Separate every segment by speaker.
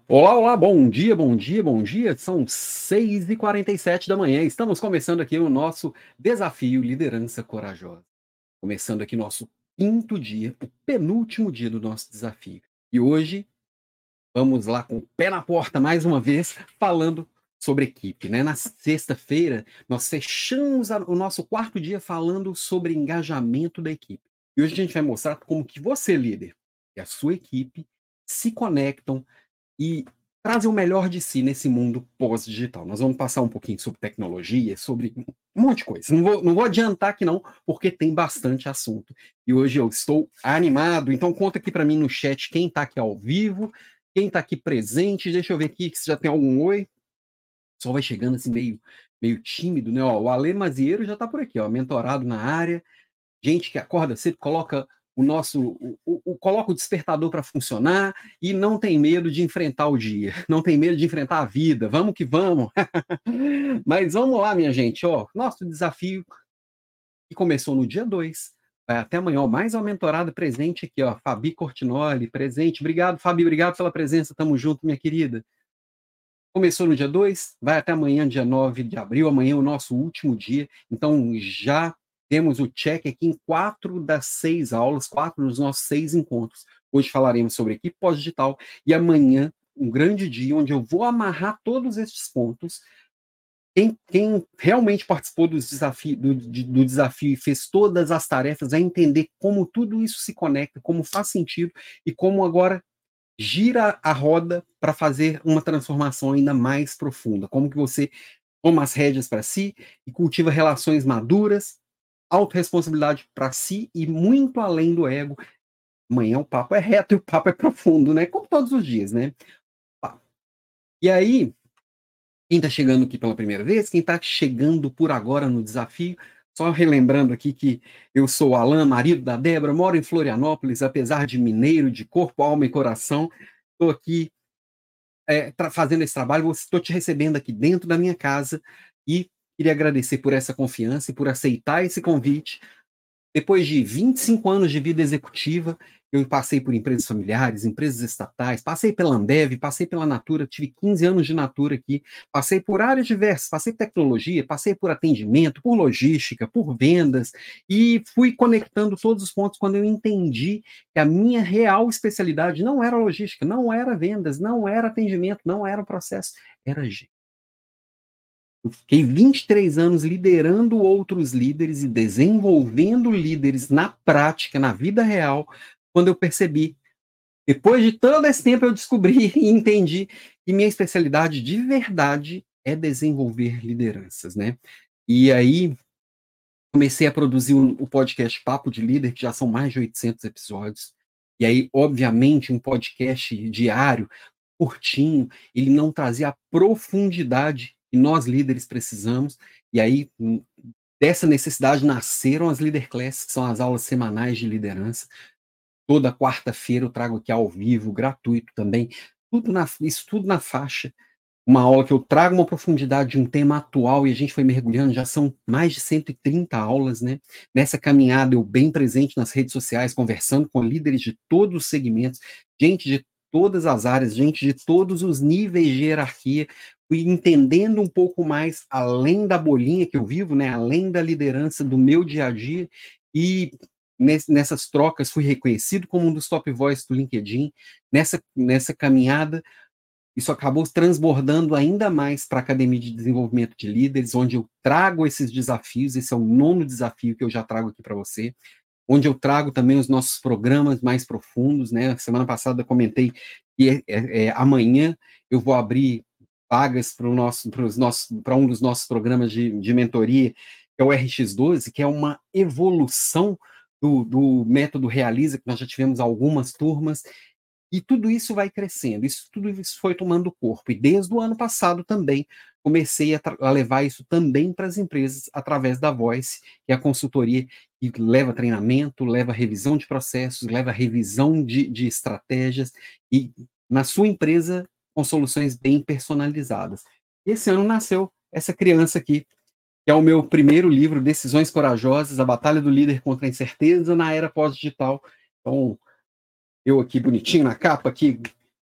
Speaker 1: Olá, olá, bom dia, bom dia, bom dia. São 6h47 da manhã. Estamos começando aqui o nosso desafio Liderança Corajosa. Começando aqui nosso quinto dia, o penúltimo dia do nosso desafio. E hoje vamos lá com o pé na porta mais uma vez, falando sobre equipe, né? Na sexta-feira, nós fechamos o nosso quarto dia falando sobre engajamento da equipe. E hoje a gente vai mostrar como que você, líder, e a sua equipe se conectam e trazem o melhor de si nesse mundo pós-digital. Nós vamos passar um pouquinho sobre tecnologia, sobre um monte de coisa. Não vou adiantar aqui não, porque tem bastante assunto. E hoje eu estou animado, então conta aqui para mim no chat quem está aqui ao vivo, quem está aqui presente. Deixa eu ver aqui se já tem algum oi. O pessoal vai chegando assim meio tímido, né? Ó, o Ale Mazieiro já está por aqui, ó, mentorado na área. Gente que acorda cedo, coloca coloca o despertador para funcionar e não tem medo de enfrentar o dia, não tem medo de enfrentar a vida. Vamos que vamos. Mas vamos lá, minha gente, ó, nosso desafio que começou no dia 2, vai até amanhã, ó, mais uma mentorada presente aqui, ó, Fabi Cortinoli, presente. Obrigado, Fabi, obrigado pela presença, tamo junto, minha querida. Começou no dia 2, vai até amanhã, dia 9 de abril, amanhã é o nosso último dia, então já temos o check aqui em 4 das 6 aulas, 4 dos nossos 6 encontros. Hoje falaremos sobre equipe pós-digital e amanhã, um grande dia onde eu vou amarrar todos esses pontos. Quem realmente participou do desafio e fez todas as tarefas vai entender como tudo isso se conecta, como faz sentido e como agora gira a roda para fazer uma transformação ainda mais profunda. Como que você toma as rédeas para si e cultiva relações maduras, autorresponsabilidade para si e muito além do ego. Amanhã o papo é reto e o papo é profundo, né? Como todos os dias, né? E aí, quem está chegando aqui pela primeira vez, quem está chegando por agora no desafio, só relembrando aqui que eu sou o Alan, marido da Débora, moro em Florianópolis, apesar de mineiro, de corpo, alma e coração, estou aqui fazendo esse trabalho, estou te recebendo aqui dentro da minha casa e queria agradecer por essa confiança e por aceitar esse convite. Depois de 25 anos de vida executiva, eu passei por empresas familiares, empresas estatais, passei pela Ambev, passei pela Natura, tive 15 anos de Natura aqui, passei por áreas diversas, passei por tecnologia, passei por atendimento, por logística, por vendas, e fui conectando todos os pontos quando eu entendi que a minha real especialidade não era logística, não era vendas, não era atendimento, não era processo, era gente. Eu fiquei 23 anos liderando outros líderes e desenvolvendo líderes na prática, na vida real, quando eu percebi. Depois de todo esse tempo, eu descobri e entendi que minha especialidade de verdade é desenvolver lideranças, né? E aí, comecei a produzir o podcast Papo de Líder, que já são mais de 800 episódios. E aí, obviamente, um podcast diário, curtinho, ele não trazia a profundidade que nós líderes precisamos. E aí, dessa necessidade nasceram as Leader Classes, que são as aulas semanais de liderança. Toda quarta-feira eu trago aqui ao vivo, gratuito também, isso tudo na faixa. Uma aula que eu trago uma profundidade de um tema atual e a gente foi mergulhando, já são mais de 130 aulas, né? Nessa caminhada, eu bem presente nas redes sociais, conversando com líderes de todos os segmentos, gente de todas as áreas, gente de todos os níveis de hierarquia, fui entendendo um pouco mais além da bolinha que eu vivo, né? Além da liderança do meu dia a dia, e nessas trocas fui reconhecido como um dos top voices do LinkedIn. Nessa caminhada, isso acabou transbordando ainda mais para a Academia de Desenvolvimento de Líderes, onde eu trago esses desafios. Esse é o 9º desafio que eu já trago aqui para você, onde eu trago também os nossos programas mais profundos, né? Semana passada eu comentei que amanhã eu vou abrir vagas para um dos nossos programas de mentoria, que é o RX12, que é uma evolução do método Realiza, que nós já tivemos algumas turmas, e tudo isso vai crescendo, tudo isso foi tomando corpo. E desde o ano passado também comecei a levar isso também para as empresas através da Voice, que é a consultoria que leva treinamento, leva revisão de processos, leva revisão de estratégias, e na sua empresa com soluções bem personalizadas. E esse ano nasceu essa criança aqui, que é o meu primeiro livro, Decisões Corajosas, a Batalha do Líder contra a Incerteza na Era Pós-Digital. Então, eu aqui bonitinho na capa, aqui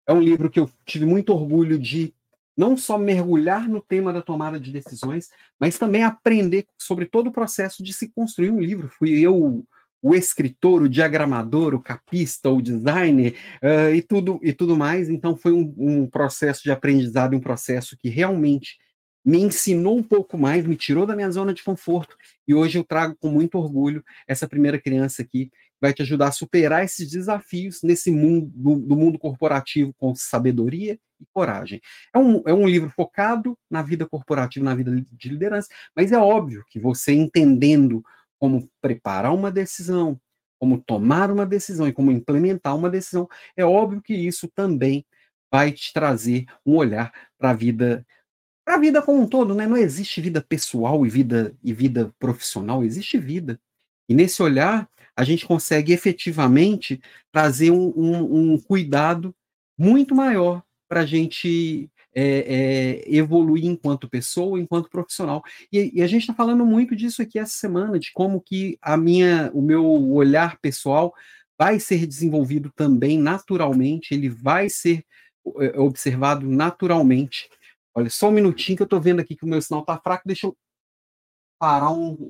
Speaker 1: É um livro que eu tive muito orgulho de não só mergulhar no tema da tomada de decisões, mas também aprender sobre todo o processo de se construir um livro. Fui eu o escritor, o diagramador, o capista, o designer, e tudo mais. Então foi um processo de aprendizado, um processo que realmente me ensinou um pouco mais, me tirou da minha zona de conforto, e hoje eu trago com muito orgulho essa primeira criança aqui, vai te ajudar a superar esses desafios nesse mundo do mundo corporativo com sabedoria e coragem. É um livro focado na vida corporativa, na vida de liderança, mas é óbvio que você entendendo como preparar uma decisão, como tomar uma decisão e como implementar uma decisão, é óbvio que isso também vai te trazer um olhar para a vida como um todo, né? Não existe vida pessoal e vida profissional, existe vida. E nesse olhar, a gente consegue efetivamente trazer um cuidado muito maior para a gente evoluir enquanto pessoa, enquanto profissional. E a gente está falando muito disso aqui essa semana, de como que o meu olhar pessoal vai ser desenvolvido também naturalmente, ele vai ser observado naturalmente. Olha, só um minutinho que eu estou vendo aqui que o meu sinal está fraco, deixa eu parar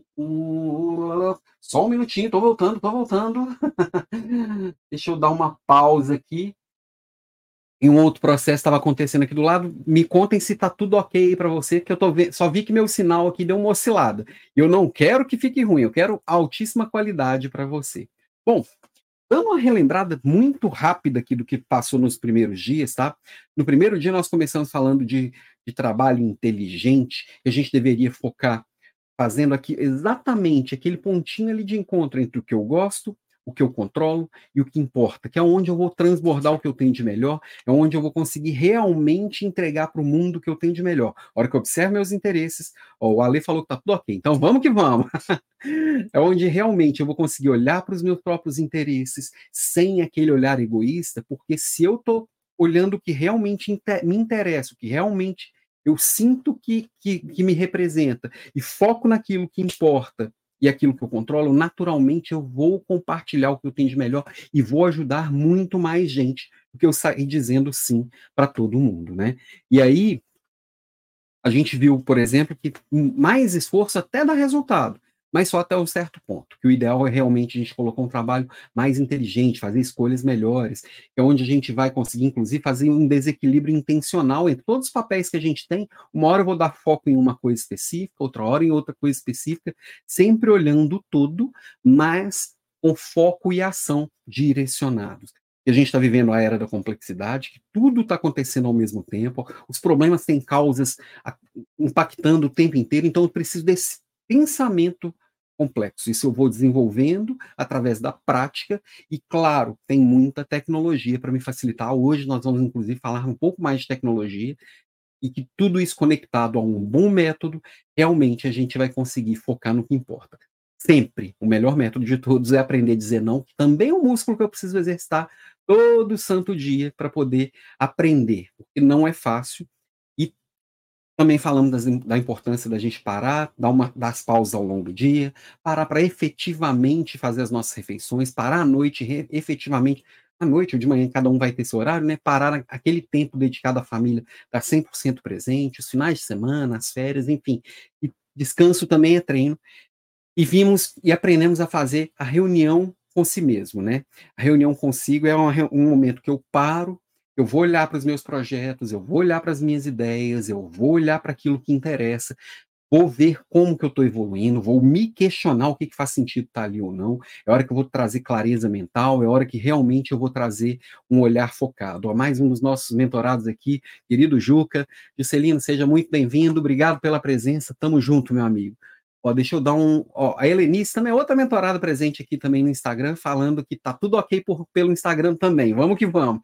Speaker 1: só um minutinho, estou voltando, estou voltando. Deixa eu dar uma pausa aqui. E um outro processo estava acontecendo aqui do lado. Me contem se está tudo ok para você, que eu só vi que meu sinal aqui deu uma oscilada. Eu não quero que fique ruim, eu quero altíssima qualidade para você. Bom, dando uma relembrada muito rápida aqui do que passou nos primeiros dias, tá? No primeiro dia nós começamos falando de trabalho inteligente, que a gente deveria focar fazendo aqui exatamente aquele pontinho ali de encontro entre o que eu gosto, o que eu controlo e o que importa, que é onde eu vou transbordar o que eu tenho de melhor, é onde eu vou conseguir realmente entregar para o mundo o que eu tenho de melhor. A hora que eu observo meus interesses, ó, o Ale falou que tá tudo ok, então vamos que vamos. É onde realmente eu vou conseguir olhar para os meus próprios interesses sem aquele olhar egoísta, porque se eu estou olhando o que realmente me interessa, o que realmente eu sinto que me representa, e foco naquilo que importa e aquilo que eu controlo, naturalmente eu vou compartilhar o que eu tenho de melhor e vou ajudar muito mais gente do que eu sair dizendo sim para todo mundo, né? E aí, a gente viu, por exemplo, que mais esforço até dá resultado, mas só até um certo ponto, que o ideal é realmente a gente colocar um trabalho mais inteligente, fazer escolhas melhores, que é onde a gente vai conseguir, inclusive, fazer um desequilíbrio intencional entre todos os papéis que a gente tem. Uma hora eu vou dar foco em uma coisa específica, outra hora em outra coisa específica, sempre olhando o todo, mas com foco e ação direcionados. E a gente está vivendo a era da complexidade, que tudo está acontecendo ao mesmo tempo, os problemas têm causas impactando o tempo inteiro, então eu preciso desse pensamento complexo. Isso eu vou desenvolvendo através da prática e, claro, tem muita tecnologia para me facilitar. Hoje nós vamos, inclusive, falar um pouco mais de tecnologia e que tudo isso conectado a um bom método, realmente a gente vai conseguir focar no que importa. Sempre, o melhor método de todos é aprender a dizer não, que também é um músculo que eu preciso exercitar todo santo dia para poder aprender, porque não é fácil. E também falamos da importância da gente parar, dar as pausas ao longo do dia, parar para efetivamente fazer as nossas refeições, parar à noite, efetivamente, à noite ou de manhã, cada um vai ter seu horário, né? Parar aquele tempo dedicado à família, estar 100% presente, os finais de semana, as férias, enfim. E descanso também é treino. E vimos e aprendemos a fazer a reunião com si mesmo, né? A reunião consigo é um momento que eu paro, eu vou olhar para os meus projetos, eu vou olhar para as minhas ideias, eu vou olhar para aquilo que interessa, vou ver como que eu estou evoluindo, vou me questionar o que faz sentido estar ali ou não. É hora que eu vou trazer clareza mental, é hora que realmente eu vou trazer um olhar focado. Ó, mais um dos nossos mentorados aqui, querido Juca. Juscelino, seja muito bem-vindo, obrigado pela presença, tamo junto, meu amigo. Ó, deixa eu dar um. Ó, a Helenice também é outra mentorada presente aqui também no Instagram, falando que tá tudo ok pelo Instagram também. Vamos que vamos.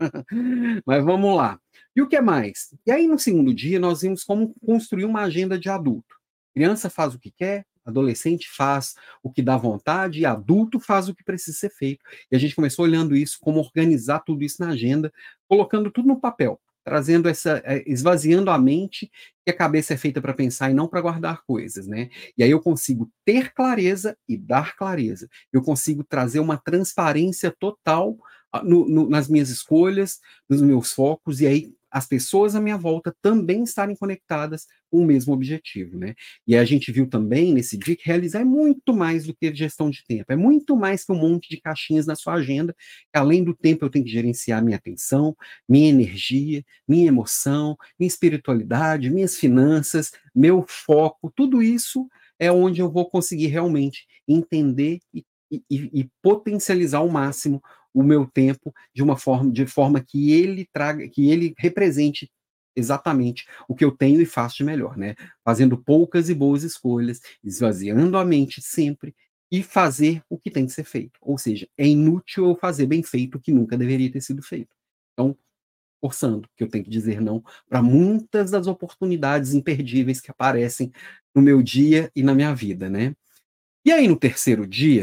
Speaker 1: Mas vamos lá. E o que mais? E aí, no segundo dia, nós vimos como construir uma agenda de adulto. Criança faz o que quer, adolescente faz o que dá vontade, e adulto faz o que precisa ser feito. E a gente começou olhando isso, como organizar tudo isso na agenda, colocando tudo no papel, trazendo esvaziando a mente, que a cabeça é feita para pensar e não para guardar coisas, né? E aí eu consigo ter clareza e dar clareza. Eu consigo trazer uma transparência total nas minhas escolhas, nos meus focos, e aí as pessoas à minha volta também estarem conectadas com o mesmo objetivo, né? E a gente viu também nesse dia que realizar é muito mais do que gestão de tempo, é muito mais que um monte de caixinhas na sua agenda, que além do tempo eu tenho que gerenciar minha atenção, minha energia, minha emoção, minha espiritualidade, minhas finanças, meu foco, tudo isso é onde eu vou conseguir realmente entender e potencializar ao máximo o meu tempo de forma que ele traga, que ele represente exatamente o que eu tenho e faço de melhor, né? Fazendo poucas e boas escolhas, esvaziando a mente sempre e fazer o que tem que ser feito. Ou seja, é inútil eu fazer bem feito o que nunca deveria ter sido feito. Então, forçando, que eu tenho que dizer não para muitas das oportunidades imperdíveis que aparecem no meu dia e na minha vida, né? E aí, no terceiro dia,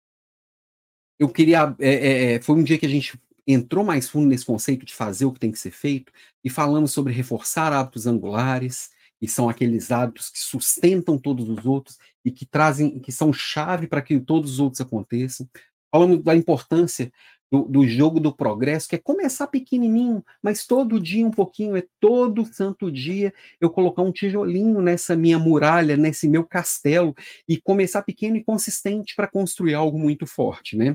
Speaker 1: eu queria. Foi um dia que a gente entrou mais fundo nesse conceito de fazer o que tem que ser feito, e falamos sobre reforçar hábitos angulares, que são aqueles hábitos que sustentam todos os outros e que trazem, que são chave para que todos os outros aconteçam. Falamos da importância do jogo do progresso, que é começar pequenininho, mas todo dia um pouquinho, é todo santo dia eu colocar um tijolinho nessa minha muralha, nesse meu castelo, e começar pequeno e consistente para construir algo muito forte, né?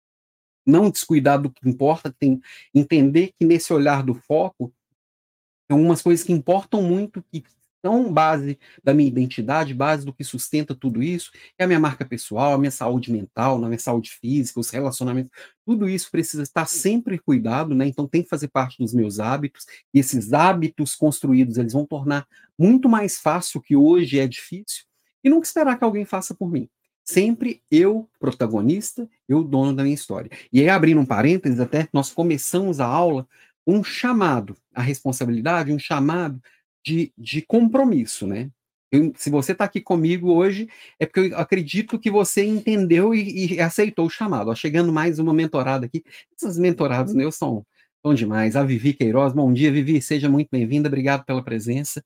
Speaker 1: Não descuidar do que importa, tem entender que nesse olhar do foco, tem algumas coisas que importam muito, que são base da minha identidade, base do que sustenta tudo isso, é a minha marca pessoal, a minha saúde mental, a minha saúde física, os relacionamentos, tudo isso precisa estar sempre cuidado, né, então tem que fazer parte dos meus hábitos, e esses hábitos construídos, eles vão tornar muito mais fácil o que hoje é difícil, e nunca esperar que alguém faça por mim. Sempre eu, protagonista, eu dono da minha história. E aí, abrindo um parênteses, até nós começamos a aula um chamado à responsabilidade, um chamado de compromisso, né? Se você está aqui comigo hoje, é porque eu acredito que você entendeu e aceitou o chamado. Ó, chegando mais uma mentorada aqui. Essas mentoradas meus são demais. A Vivi Queiroz, bom dia, Vivi, seja muito bem-vinda, obrigado pela presença.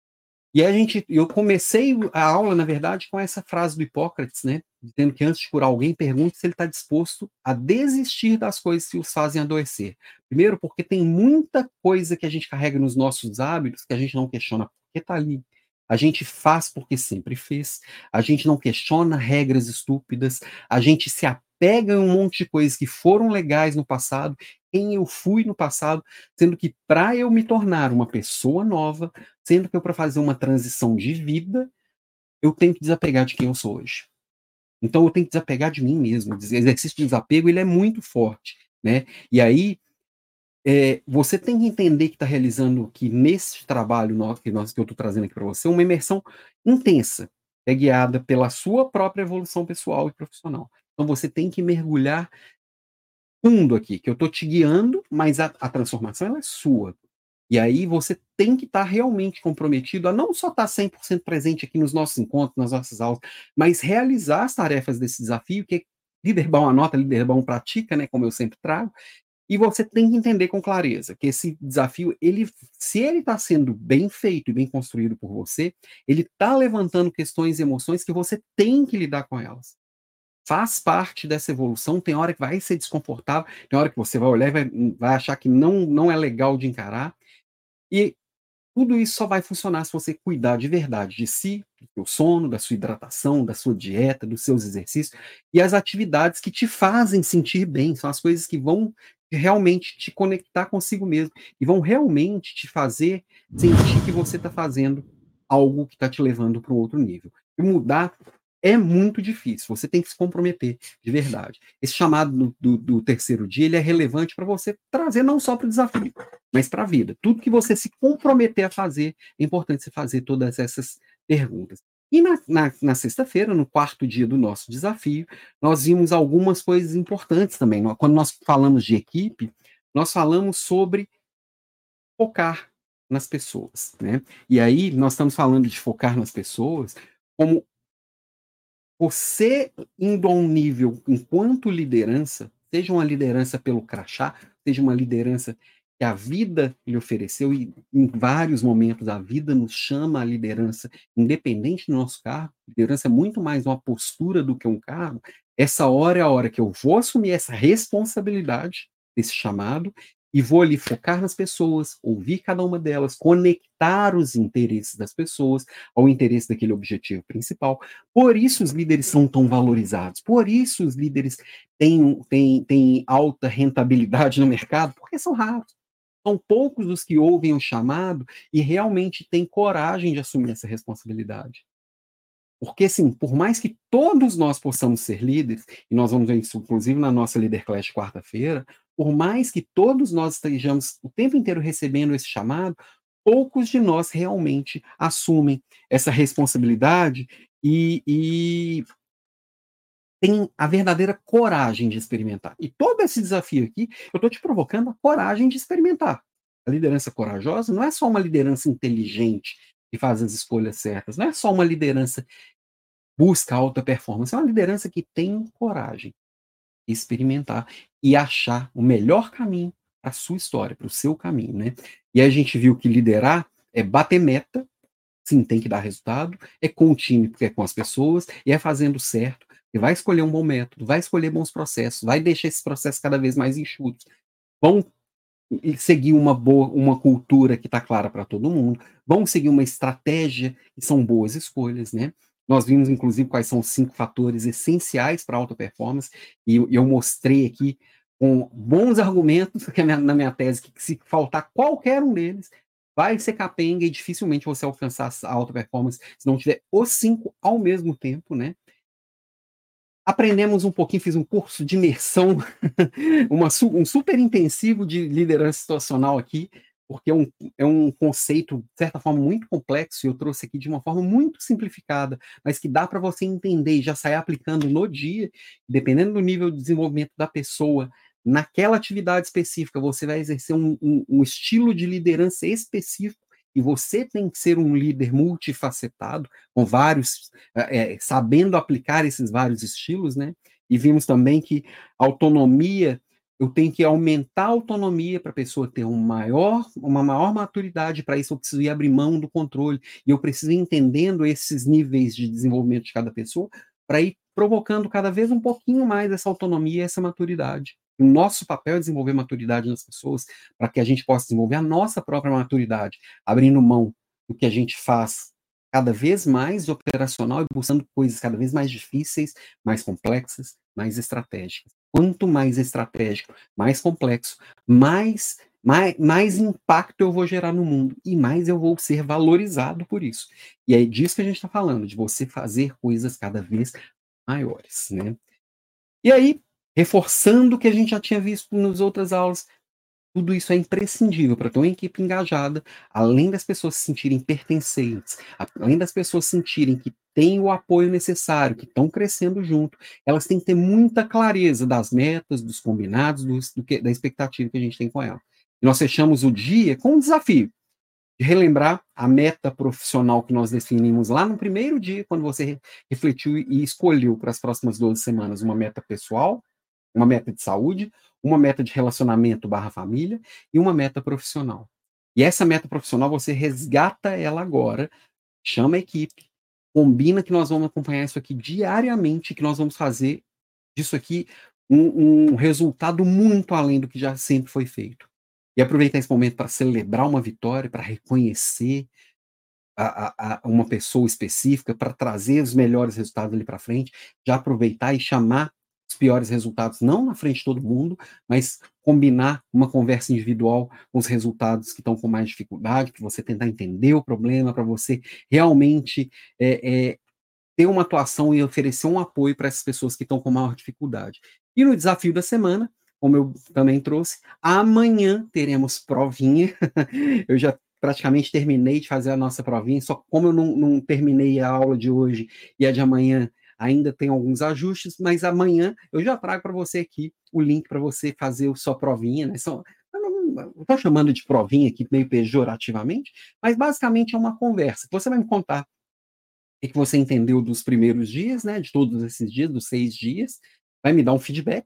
Speaker 1: E eu comecei a aula, na verdade, com essa frase do Hipócrates, né? Dizendo que antes de curar alguém, pergunte se ele está disposto a desistir das coisas que os fazem adoecer. Primeiro, porque tem muita coisa que a gente carrega nos nossos hábitos que a gente não questiona porque está ali. A gente faz porque sempre fez. A gente não questiona regras estúpidas. A gente se apega em um monte de coisas que foram legais no passado, quem eu fui no passado, sendo que para eu me tornar uma pessoa nova, sendo que eu, para fazer uma transição de vida, eu tenho que desapegar de quem eu sou hoje. Então eu tenho que desapegar de mim mesmo. O exercício de desapego, ele é muito forte, né? E aí, você tem que entender que está realizando, que nesse trabalho que eu estou trazendo aqui para você, uma imersão intensa, é guiada pela sua própria evolução pessoal e profissional. Então você tem que mergulhar fundo aqui, que eu estou te guiando, mas a transformação ela é sua. E aí você tem que estar realmente comprometido a não só estar 100% presente aqui nos nossos encontros, nas nossas aulas, mas realizar as tarefas desse desafio, que é líder bom anota, líder bom pratica, né, como eu sempre trago, e você tem que entender com clareza que esse desafio, se ele está sendo bem feito e bem construído por você, ele está levantando questões e emoções que você tem que lidar com elas. Faz parte dessa evolução, tem hora que vai ser desconfortável, tem hora que você vai olhar e vai achar que não é legal de encarar, e tudo isso só vai funcionar se você cuidar de verdade de si, do seu sono, da sua hidratação, da sua dieta, dos seus exercícios e as atividades que te fazem sentir bem, são as coisas que vão realmente te conectar consigo mesmo e vão realmente te fazer sentir que você está fazendo algo que está te levando para um outro nível. E mudar é muito difícil, você tem que se comprometer de verdade. Esse chamado do terceiro dia, ele é relevante para você trazer não só para o desafio, mas para a vida. Tudo que você se comprometer a fazer, é importante você fazer todas essas perguntas. E na sexta-feira, no quarto dia do nosso desafio, nós vimos algumas coisas importantes também. Quando nós falamos de equipe, nós falamos sobre focar nas pessoas, né? E aí nós estamos falando de focar nas pessoas como você indo a um nível enquanto liderança, seja uma liderança pelo crachá, seja uma liderança que a vida lhe ofereceu, e em vários momentos a vida nos chama à liderança, independente do nosso cargo, liderança é muito mais uma postura do que um cargo. Essa hora é a hora que eu vou assumir essa responsabilidade, desse chamado e vou ali focar nas pessoas, ouvir cada uma delas, conectar os interesses das pessoas ao interesse daquele objetivo principal. Por isso os líderes são tão valorizados, por isso os líderes têm alta rentabilidade no mercado, porque são raros. São poucos os que ouvem o chamado e realmente têm coragem de assumir essa responsabilidade. Porque, assim, por mais que todos nós possamos ser líderes, e nós vamos ver isso, inclusive, na nossa Leader Class de quarta-feira, por mais que todos nós estejamos o tempo inteiro recebendo esse chamado, poucos de nós realmente assumem essa responsabilidade e têm a verdadeira coragem de experimentar. E todo esse desafio aqui, eu estou te provocando a coragem de experimentar. A liderança corajosa não é só uma liderança inteligente que faz as escolhas certas, não é só uma liderança busca alta performance, é uma liderança que tem coragem de experimentar e achar o melhor caminho para a sua história, para o seu caminho, né? E aí a gente viu que liderar é bater meta, sim, tem que dar resultado, é com o time, porque é com as pessoas, e é fazendo certo, e vai escolher um bom método, vai escolher bons processos, vai deixar esses processos cada vez mais enxutos, vão seguir uma cultura que está clara para todo mundo, vão seguir uma estratégia que são boas escolhas, né? Nós vimos, inclusive, quais são os 5 fatores essenciais para a alta performance, e eu mostrei aqui com bons argumentos que na minha tese, que se faltar qualquer um deles, vai ser capenga e dificilmente você alcançar a alta performance se não tiver os 5 ao mesmo tempo, né? Aprendemos um pouquinho, fiz um curso de imersão, um super intensivo de liderança situacional aqui, porque é um conceito, de certa forma, muito complexo, e eu trouxe aqui de uma forma muito simplificada, mas que dá para você entender e já sair aplicando no dia, dependendo do nível de desenvolvimento da pessoa, naquela atividade específica, você vai exercer um estilo de liderança específico, e você tem que ser um líder multifacetado, com vários, sabendo aplicar esses vários estilos, né? E vimos também que autonomia, eu tenho que aumentar a autonomia para a pessoa ter uma maior maturidade, para isso eu preciso ir abrir mão do controle, e eu preciso ir entendendo esses níveis de desenvolvimento de cada pessoa, para ir provocando cada vez um pouquinho mais essa autonomia e essa maturidade. O nosso papel é desenvolver maturidade nas pessoas, para que a gente possa desenvolver a nossa própria maturidade, abrindo mão do que a gente faz cada vez mais operacional e buscando coisas cada vez mais difíceis, mais complexas, mais estratégicas. Quanto mais estratégico, mais complexo, mais impacto eu vou gerar no mundo e mais eu vou ser valorizado por isso. E é disso que a gente está falando, de você fazer coisas cada vez maiores, né? E aí, reforçando o que a gente já tinha visto nas outras aulas, tudo isso é imprescindível para ter uma equipe engajada, além das pessoas se sentirem pertencentes, além das pessoas sentirem que têm o apoio necessário, que estão crescendo junto, elas têm que ter muita clareza das metas, dos combinados, da expectativa que a gente tem com ela. E nós fechamos o dia com um desafio de relembrar a meta profissional que nós definimos lá no primeiro dia, quando você refletiu e escolheu para as próximas 12 semanas uma meta pessoal, uma meta de saúde, uma meta de relacionamento barra família e uma meta profissional. E essa meta profissional você resgata ela agora, chama a equipe, combina que nós vamos acompanhar isso aqui diariamente, que nós vamos fazer disso aqui um resultado muito além do que já sempre foi feito. E aproveitar esse momento para celebrar uma vitória, para reconhecer uma pessoa específica, para trazer os melhores resultados ali para frente, já aproveitar e chamar os piores resultados, não na frente de todo mundo, mas combinar uma conversa individual com os resultados que estão com mais dificuldade, para você tentar entender o problema, para você realmente ter uma atuação e oferecer um apoio para essas pessoas que estão com maior dificuldade. E no desafio da semana, como eu também trouxe, amanhã teremos provinha. Eu já praticamente terminei de fazer a nossa provinha, só como eu não terminei a aula de hoje e a de amanhã ainda tem alguns ajustes, mas amanhã eu já trago para você aqui o link para você fazer a sua provinha, né? Eu estou chamando de provinha aqui meio pejorativamente, mas basicamente é uma conversa. Você vai me contar o que você entendeu dos primeiros dias, né, de todos esses dias, dos 6 dias, vai me dar um feedback,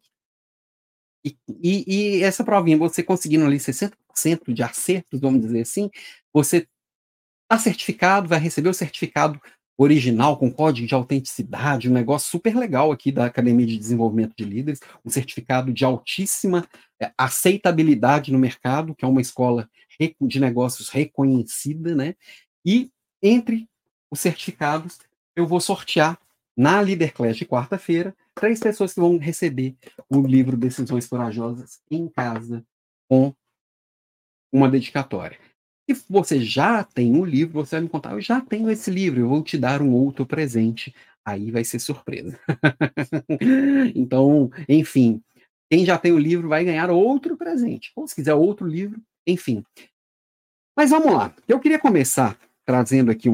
Speaker 1: e essa provinha, você conseguindo ali 60% de acertos, vamos dizer assim, você está certificado, vai receber o certificado original, com código de autenticidade, um negócio super legal aqui da Academia de Desenvolvimento de Líderes, um certificado de altíssima aceitabilidade no mercado, que é uma escola de negócios reconhecida, né? E entre os certificados, eu vou sortear na Leader Class de quarta-feira 3 pessoas que vão receber o livro Decisões Corajosas em casa com uma dedicatória. Se você já tem um livro, você vai me contar: "Eu já tenho esse livro, eu vou te dar um outro presente", aí vai ser surpresa. Então, enfim, quem já tem o livro vai ganhar outro presente, ou se quiser outro livro, enfim. Mas vamos lá, eu queria começar trazendo aqui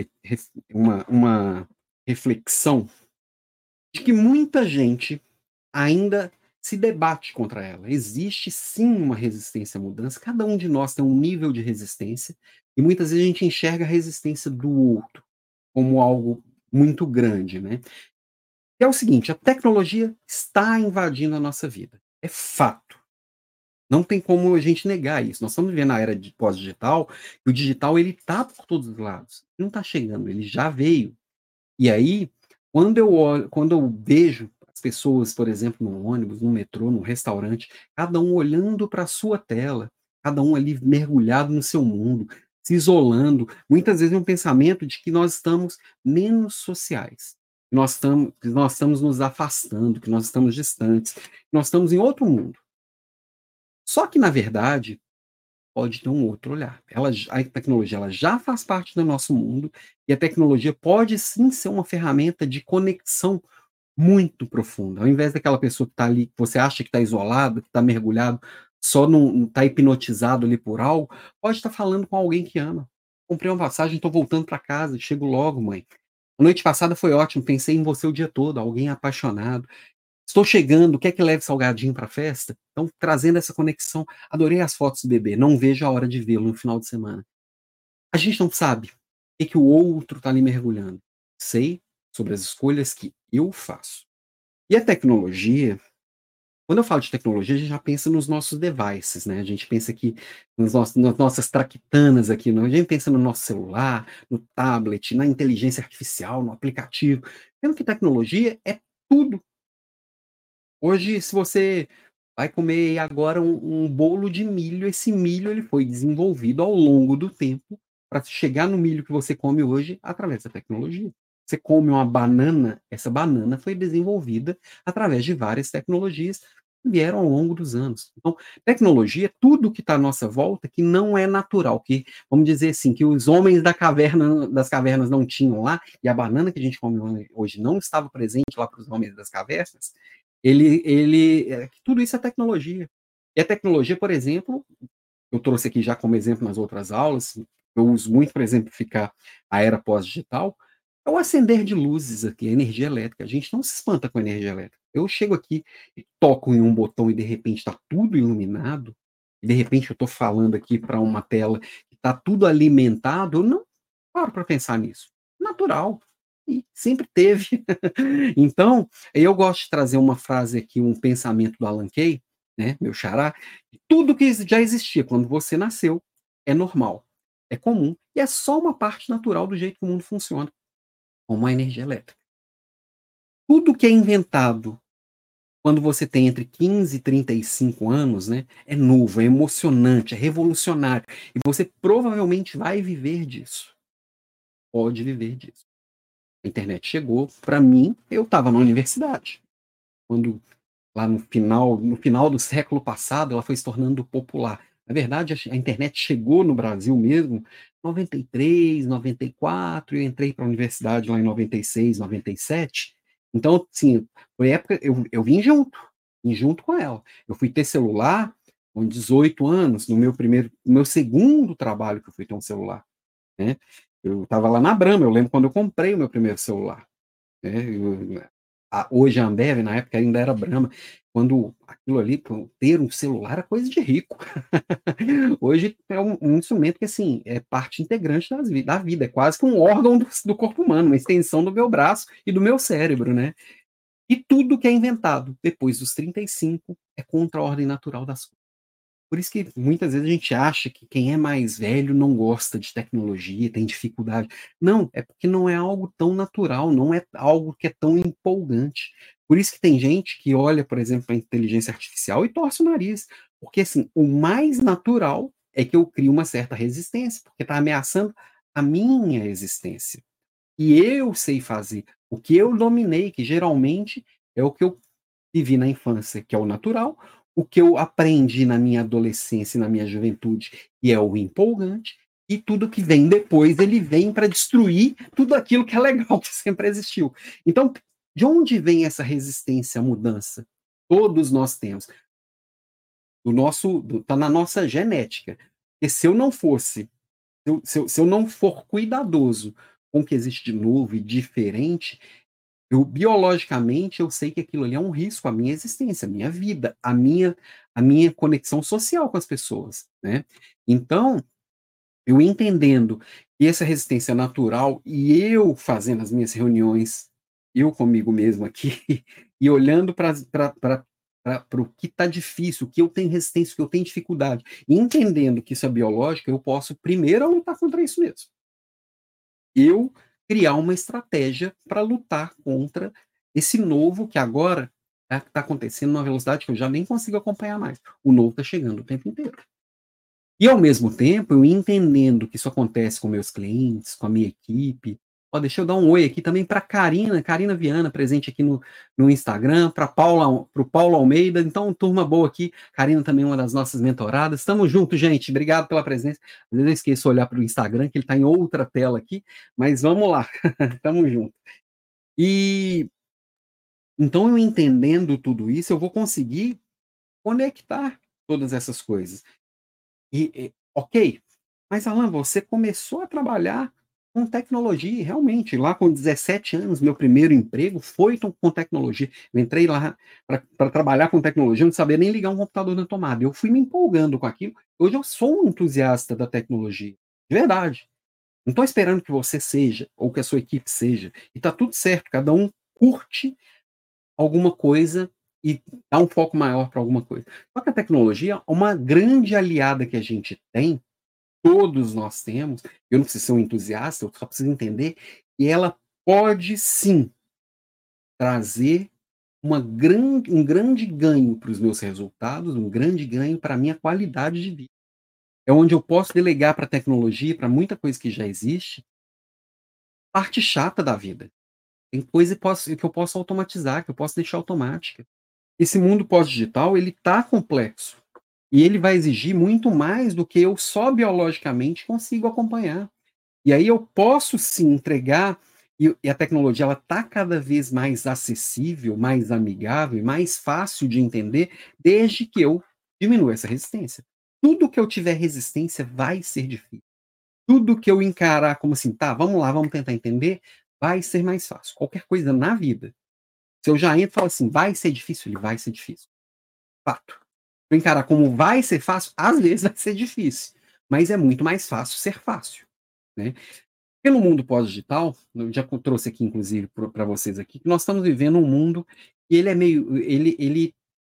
Speaker 1: uma reflexão de que muita gente ainda se debate contra ela. Existe sim uma resistência à mudança, cada um de nós tem um nível de resistência, e muitas vezes a gente enxerga a resistência do outro como algo muito grande, né. É o seguinte, a tecnologia está invadindo a nossa vida, é fato, não tem como a gente negar isso. Nós estamos vivendo a era de pós-digital, e o digital ele está por todos os lados, não está chegando, ele já veio. E aí, quando eu vejo as pessoas, por exemplo, no ônibus, no metrô, no restaurante, cada um olhando para a sua tela, cada um ali mergulhado no seu mundo, se isolando, muitas vezes é um pensamento de que nós estamos menos sociais, que nós estamos nos afastando, que nós estamos distantes, que nós estamos em outro mundo. Só que, na verdade, pode ter um outro olhar. A tecnologia ela já faz parte do nosso mundo, e a tecnologia pode sim ser uma ferramenta de conexão muito profunda. Ao invés daquela pessoa que está ali, que você acha que está isolado, que está mergulhado, só está hipnotizado ali por algo, pode estar falando com alguém que ama. Comprei uma passagem, estou voltando para casa, chego logo, mãe. A noite passada foi ótimo, pensei em você o dia todo, alguém apaixonado. Estou chegando, quer que leve salgadinho para a festa? Então, trazendo essa conexão. Adorei as fotos do bebê, não vejo a hora de vê-lo no final de semana. A gente não sabe o que o outro está ali mergulhando. Sei sobre as escolhas que eu faço. E a tecnologia, quando eu falo de tecnologia, a gente já pensa nos nossos devices, né? A gente pensa aqui nas nossas traquitanas aqui, a gente pensa no nosso celular, no tablet, na inteligência artificial, no aplicativo. Sendo que tecnologia é tudo. Hoje, se você vai comer agora um bolo de milho, esse milho ele foi desenvolvido ao longo do tempo para chegar no milho que você come hoje através da tecnologia. Você come uma banana, essa banana foi desenvolvida através de várias tecnologias que vieram ao longo dos anos. Então, tecnologia é tudo que está à nossa volta que não é natural, que, vamos dizer assim, que os homens das cavernas não tinham lá, e a banana que a gente come hoje não estava presente lá para os homens das cavernas, tudo isso é tecnologia. E a tecnologia, por exemplo, eu trouxe aqui já como exemplo nas outras aulas, eu uso muito para exemplificar a era pós-digital, é o acender de luzes aqui, a energia elétrica. A gente não se espanta com a energia elétrica. Eu chego aqui e toco em um botão e de repente está tudo iluminado, e de repente eu estou falando aqui para uma tela que está tudo alimentado, eu não paro para pensar nisso. Natural. E sempre teve. Então, eu gosto de trazer uma frase aqui, um pensamento do Alan Kay, né, meu xará, tudo que já existia quando você nasceu é normal, é comum e é só uma parte natural do jeito que o mundo funciona, como a energia elétrica. Tudo que é inventado quando você tem entre 15 e 35 anos, né, é novo, é emocionante, é revolucionário e você provavelmente vai viver disso, pode viver disso. A internet chegou, para mim, eu estava na universidade, quando lá no final do século passado, ela foi se tornando popular. Na verdade, a internet chegou no Brasil mesmo em 93, 94, eu entrei para a universidade lá em 96, 97. Então, assim, foi época eu vim junto com ela. Eu fui ter celular com 18 anos, no meu segundo trabalho que eu fui ter um celular, né. Eu estava lá na Brama, eu lembro quando eu comprei o meu primeiro celular. Hoje a Ambev, na época ainda era Brahma, quando aquilo ali, ter um celular era coisa de rico. Hoje é um instrumento que, assim, é parte integrante da vida, é quase que um órgão do corpo humano, uma extensão do meu braço e do meu cérebro, né. E tudo que é inventado depois dos 35 é contra a ordem natural das coisas. Por isso que muitas vezes a gente acha que quem é mais velho não gosta de tecnologia, tem dificuldade. Não, é porque não é algo tão natural, não é algo que é tão empolgante. Por isso que tem gente que olha, por exemplo, a inteligência artificial e torce o nariz, porque assim, o mais natural é que eu crie uma certa resistência, porque está ameaçando a minha existência. E eu sei fazer o que eu dominei, que geralmente é o que eu vivi na infância, que é o natural, o que eu aprendi na minha adolescência e na minha juventude, que é o empolgante, e tudo que vem depois, ele vem para destruir tudo aquilo que é legal, que sempre existiu. Então, de onde vem essa resistência à mudança? Todos nós temos. Tá na nossa genética. Porque se eu não fosse, se eu não for cuidadoso com o que existe de novo e diferente, eu biologicamente, eu sei que aquilo ali é um risco à minha existência, à minha vida, à minha conexão social com as pessoas, né. Então, eu entendendo que essa resistência é natural e eu fazendo as minhas reuniões, eu comigo mesmo aqui, e olhando para o que está difícil, o que eu tenho resistência, o que eu tenho dificuldade, e entendendo que isso é biológico, eu posso primeiro lutar contra isso mesmo. Eu criar uma estratégia para lutar contra esse novo que agora está acontecendo numa velocidade que eu já nem consigo acompanhar mais. O novo está chegando o tempo inteiro. E ao mesmo tempo, eu entendendo que isso acontece com meus clientes, com a minha equipe. Ó, deixa eu dar um oi aqui também para Karina Viana, presente aqui no Instagram, para o Paulo Almeida. Então, turma boa aqui. Karina também é uma das nossas mentoradas. Estamos juntos, gente. Obrigado pela presença. Às vezes eu esqueço de olhar para o Instagram, que ele está em outra tela aqui, mas vamos lá. Estamos juntos. E então, eu entendendo tudo isso, eu vou conseguir conectar todas essas coisas. Ok, mas Alan, você começou a trabalhar com tecnologia, e realmente, lá com 17 anos, meu primeiro emprego foi com tecnologia. Eu entrei lá para trabalhar com tecnologia, eu não sabia nem ligar um computador na tomada. Eu fui me empolgando com aquilo. Hoje eu sou um entusiasta da tecnologia, de verdade. Não estou esperando que você seja, ou que a sua equipe seja. E está tudo certo, cada um curte alguma coisa e dá um foco maior para alguma coisa. Só que a tecnologia é uma grande aliada que a gente tem, todos nós temos, eu não preciso ser um entusiasta, eu só preciso entender que ela pode sim trazer um grande ganho para os meus resultados, um grande ganho para a minha qualidade de vida. É onde eu posso delegar para a tecnologia, para muita coisa que já existe, parte chata da vida. Tem coisa que eu posso automatizar, que eu posso deixar automática. Esse mundo pós-digital, ele tá complexo. E ele vai exigir muito mais do que eu só biologicamente consigo acompanhar. E aí eu posso sim entregar, e a tecnologia ela está cada vez mais acessível, mais amigável e mais fácil de entender, desde que eu diminua essa resistência. Tudo que eu tiver resistência vai ser difícil. Tudo que eu encarar como assim, tá, vamos lá, vamos tentar entender, vai ser mais fácil. Qualquer coisa na vida. Se eu já entro e falo assim, vai ser difícil, ele vai ser difícil. Fato. Se eu encarar como vai ser fácil, às vezes vai ser difícil. Mas é muito mais fácil ser fácil, né? Pelo mundo pós-digital, eu já trouxe aqui inclusive para vocês aqui, que nós estamos vivendo um mundo que ele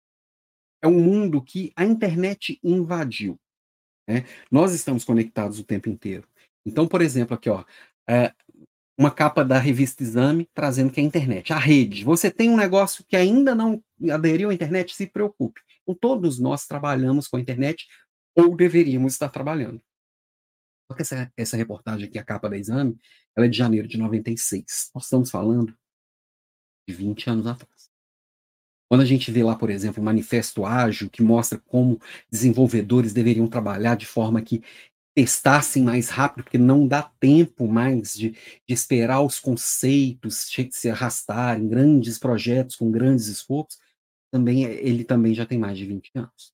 Speaker 1: é um mundo que a internet invadiu, né. Nós estamos conectados o tempo inteiro. Então, por exemplo, aqui, ó, eh, uma capa da revista Exame trazendo que é a internet, a rede. Você tem um negócio que ainda não aderiu à internet, se preocupe. Então, todos nós trabalhamos com a internet ou deveríamos estar trabalhando. Só que essa reportagem aqui, a capa da Exame, ela é de janeiro de 96. Nós estamos falando de 20 anos atrás. Quando a gente vê lá, por exemplo, o Manifesto Ágil, que mostra como desenvolvedores deveriam trabalhar de forma que testassem mais rápido, porque não dá tempo mais de esperar os conceitos se arrastarem, grandes projetos com grandes escopos, ele também já tem mais de 20 anos.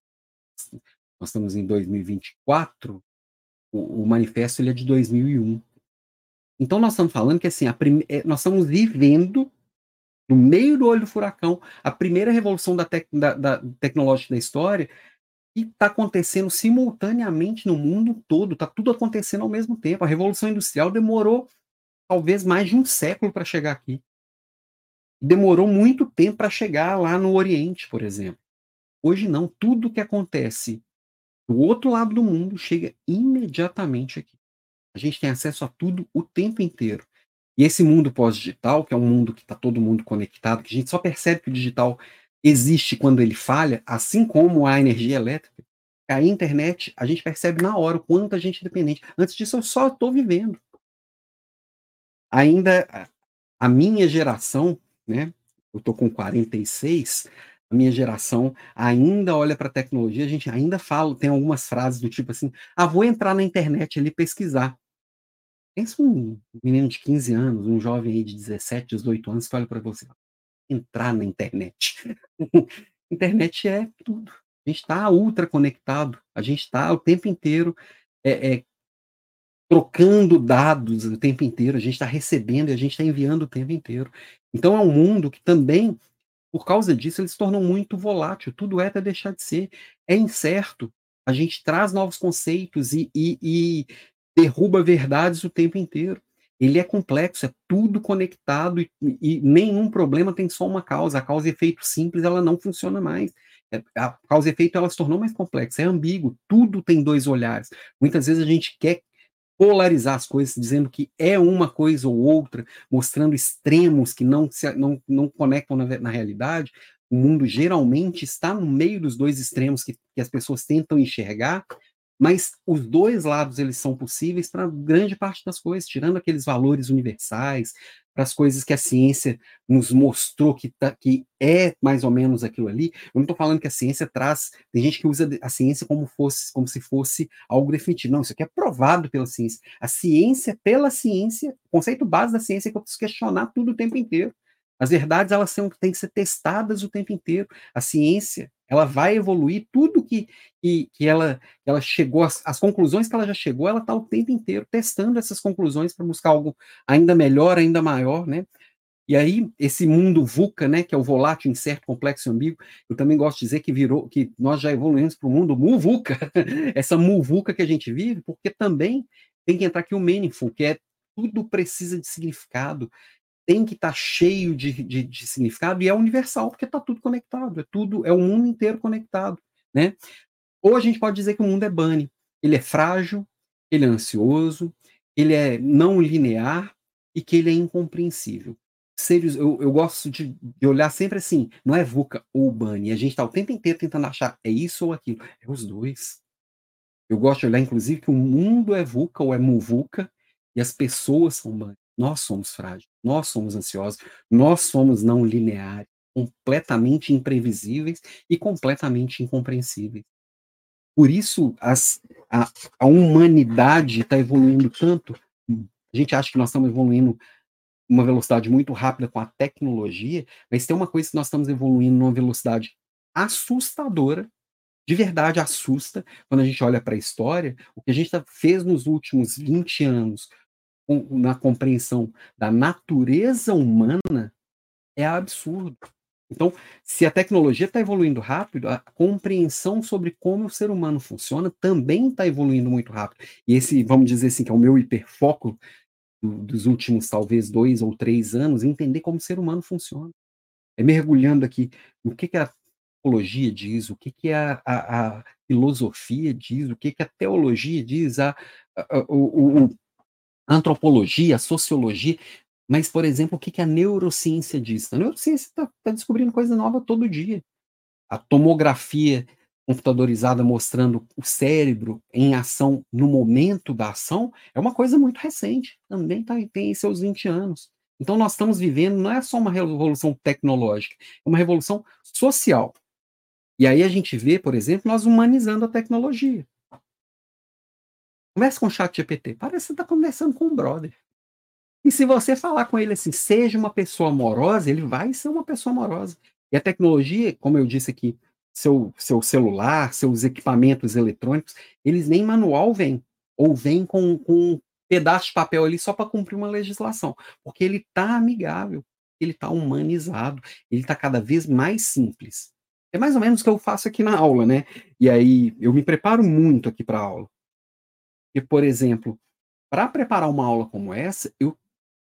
Speaker 1: Nós estamos em 2024, o manifesto ele é de 2001. Então nós estamos falando que assim, nós estamos vivendo no meio do olho do furacão, a primeira revolução da tecnológica da história, e está acontecendo simultaneamente no mundo todo, está tudo acontecendo ao mesmo tempo. A Revolução Industrial demorou talvez mais de um século para chegar aqui. Demorou muito tempo para chegar lá no Oriente, por exemplo. Hoje não, tudo que acontece do outro lado do mundo chega imediatamente aqui. A gente tem acesso a tudo o tempo inteiro. E esse mundo pós-digital, que é um mundo que está todo mundo conectado, que a gente só percebe que o digital existe quando ele falha, assim como a energia elétrica, a internet, a gente percebe na hora o quanto a gente é dependente. Antes disso, eu só estou vivendo. Ainda a minha geração, né, eu estou com 46, a minha geração ainda olha para a tecnologia, a gente ainda fala, tem algumas frases do tipo assim: "Ah, vou entrar na internet ali pesquisar". Pensa um menino de 15 anos, um jovem aí de 17, 18 anos que olha para você, entrar na internet. Internet é tudo. A gente está ultra conectado, a gente está o tempo inteiro, eh, trocando dados o tempo inteiro, a gente está recebendo e a gente está enviando o tempo inteiro. Então é um mundo que também, por causa disso, ele se tornou muito volátil, tudo é até deixar de ser. É incerto, a gente traz novos conceitos e derruba verdades o tempo inteiro. Ele é complexo, é tudo conectado e nenhum problema tem só uma causa. A causa e efeito simples, ela não funciona mais. A causa e efeito, ela se tornou mais complexa, é ambíguo, tudo tem 2 olhares. Muitas vezes a gente quer polarizar as coisas, dizendo que é uma coisa ou outra, mostrando extremos que não conectam na realidade. O mundo geralmente está no meio dos 2 extremos que as pessoas tentam enxergar, mas os 2 lados eles são possíveis para grande parte das coisas, tirando aqueles valores universais, para as coisas que a ciência nos mostrou que é mais ou menos aquilo ali. Eu não estou falando que a ciência traz, tem gente que usa a ciência como se fosse algo definitivo. Não, isso aqui é provado pela ciência. A ciência, pela ciência, o conceito base da ciência é que eu preciso questionar tudo o tempo inteiro. As verdades, elas têm que ser testadas o tempo inteiro. A ciência, ela vai evoluir, tudo que ela chegou, as conclusões que ela já chegou, ela está o tempo inteiro testando essas conclusões para buscar algo ainda melhor, ainda maior, né? E aí, esse mundo VUCA, né, que é o volátil, incerto, complexo e ambíguo, eu também gosto de dizer que nós já evoluímos para o mundo MUVUCA, essa MUVUCA que a gente vive, porque também tem que entrar aqui o meaningful, que é tudo precisa de significado, tem que estar cheio de significado, e é universal, porque está tudo conectado, é o mundo inteiro conectado, né? Ou a gente pode dizer que o mundo é bunny, ele é frágil, ele é ansioso, ele é não linear e que ele é incompreensível. Seres, eu gosto de olhar sempre assim, não é VUCA ou bunny, a gente está o tempo inteiro tentando achar é isso ou aquilo, é os dois. Eu gosto de olhar, inclusive, que o mundo é VUCA ou é MUVUCA e as pessoas são bunny. Nós somos frágeis, nós somos ansiosos, nós somos não lineares, completamente imprevisíveis e completamente incompreensíveis. Por isso a, a humanidade está evoluindo tanto. A gente acha que nós estamos evoluindo uma velocidade muito rápida com a tecnologia, mas tem uma coisa que nós estamos evoluindo numa velocidade assustadora, de verdade assusta, quando a gente olha para a história, o que a gente fez nos últimos 20 anos na compreensão da natureza humana é absurdo. Então, se a tecnologia está evoluindo rápido, a compreensão sobre como o ser humano funciona também está evoluindo muito rápido. E esse, vamos dizer assim, que é o meu hiperfoco dos últimos, talvez, 2 ou 3 anos, entender como o ser humano funciona. É mergulhando aqui no que a psicologia diz, o que a filosofia diz, o que a teologia diz, a antropologia, a sociologia, mas, por exemplo, o que a neurociência diz? A neurociência está descobrindo coisa nova todo dia. A tomografia computadorizada mostrando o cérebro em ação no momento da ação é uma coisa muito recente, também tem seus 20 anos. Então nós estamos vivendo, não é só uma revolução tecnológica, é uma revolução social. E aí a gente vê, por exemplo, nós humanizando a tecnologia. Conversa com o chat GPT, parece que você está conversando com um brother. E se você falar com ele assim, seja uma pessoa amorosa, ele vai ser uma pessoa amorosa. E a tecnologia, como eu disse aqui, seu celular, seus equipamentos eletrônicos, eles nem manual vêm, ou vêm com um pedaço de papel ali só para cumprir uma legislação, porque ele está amigável, ele está humanizado, ele está cada vez mais simples. É mais ou menos o que eu faço aqui na aula, né? E aí eu me preparo muito aqui para a aula. E, por exemplo, para preparar uma aula como essa, eu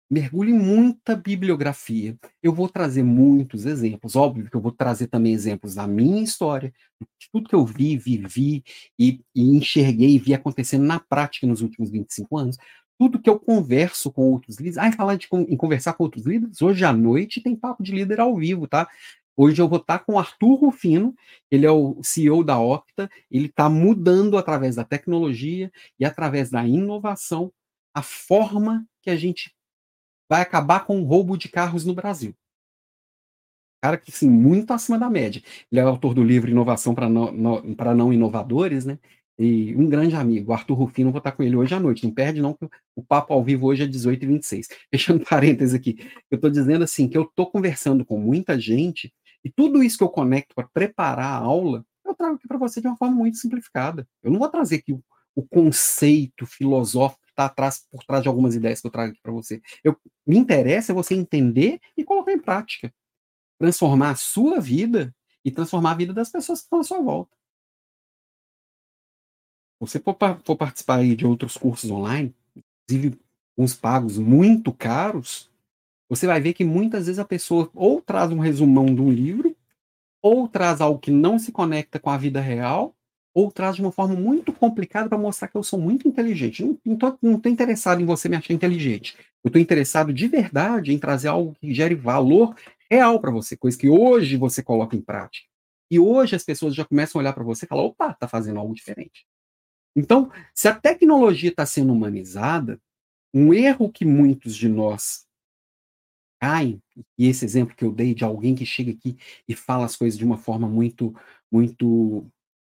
Speaker 1: mergulhe em muita bibliografia. Eu vou trazer muitos exemplos, óbvio que eu vou trazer também exemplos da minha história, de tudo que eu vi, vivi e enxerguei e vi acontecendo na prática nos últimos 25 anos. Tudo que eu converso com outros líderes. Falar em conversar com outros líderes, hoje à noite tem papo de líder ao vivo, tá? Hoje eu vou estar com o Arthur Rufino, ele é o CEO da Octa, ele está mudando através da tecnologia e através da inovação a forma que a gente vai acabar com o roubo de carros no Brasil. Cara que, assim, muito acima da média. Ele é autor do livro Inovação para Não Inovadores, né? E um grande amigo, o Arthur Rufino, vou estar com ele hoje à noite. Não perde, não, que o papo ao vivo hoje é 18h26. Fechando parênteses aqui, eu estou dizendo assim que eu estou conversando com muita gente e tudo isso que eu conecto para preparar a aula, eu trago aqui para você de uma forma muito simplificada. Eu não vou trazer aqui o conceito filosófico que está por trás de algumas ideias que eu trago aqui para você. Me interessa você entender e colocar em prática. Transformar a sua vida e transformar a vida das pessoas que estão à sua volta. Se você for participar aí de outros cursos online, inclusive uns pagos muito caros, você vai ver que muitas vezes a pessoa ou traz um resumão de um livro, ou traz algo que não se conecta com a vida real, ou traz de uma forma muito complicada para mostrar que eu sou muito inteligente. Não estou interessado em você me achar inteligente. Eu estou interessado de verdade em trazer algo que gere valor real para você, coisa que hoje você coloca em prática. E hoje as pessoas já começam a olhar para você e falar: opa, está fazendo algo diferente. Então, se a tecnologia está sendo humanizada, um erro que muitos de nós caem, e esse exemplo que eu dei de alguém que chega aqui e fala as coisas de uma forma muito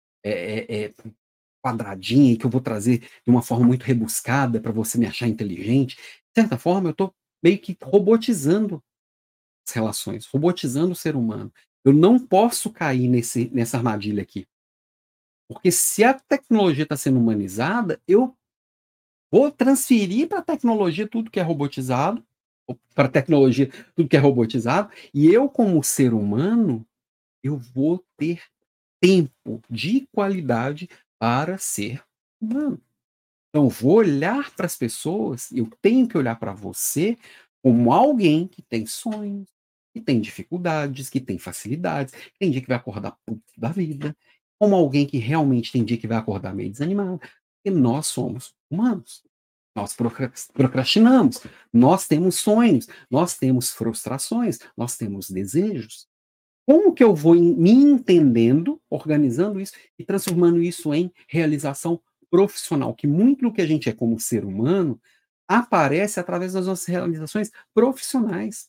Speaker 1: quadradinha e que eu vou trazer de uma forma muito rebuscada para você me achar inteligente, de certa forma eu estou meio que robotizando as relações, robotizando o ser humano. Eu não posso cair nessa armadilha aqui, porque se a tecnologia está sendo humanizada, eu vou transferir para a tecnologia tudo que é robotizado, para a tecnologia tudo que é robotizado, e eu como ser humano, eu vou ter tempo de qualidade para ser humano. Então, eu vou olhar para as pessoas, eu tenho que olhar para você como alguém que tem sonhos, que tem dificuldades, que tem facilidades, tem dia que vai acordar puto da vida, como alguém que realmente tem dia que vai acordar meio desanimado, porque nós somos humanos. Nós procrastinamos, nós temos sonhos, nós temos frustrações, nós temos desejos. Como que eu vou me entendendo, organizando isso e transformando isso em realização profissional? Que muito do que a gente é como ser humano aparece através das nossas realizações profissionais.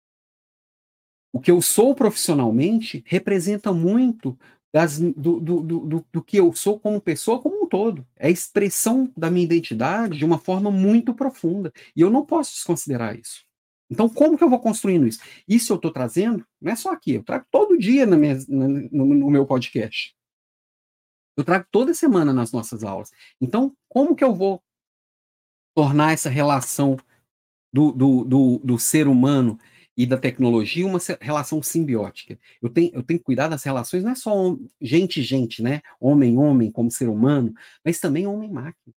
Speaker 1: O que eu sou profissionalmente representa muito do que eu sou como pessoa como um todo. É a expressão da minha identidade de uma forma muito profunda. E eu não posso desconsiderar isso. Então, como que eu vou construindo isso? Isso eu estou trazendo, não é só aqui, eu trago todo dia no meu podcast. Eu trago toda semana nas nossas aulas. Então, como que eu vou tornar essa relação do ser humano e da tecnologia uma relação simbiótica? Eu tenho que cuidar das relações, não é só gente, né? Homem, como ser humano, mas também homem-máquina.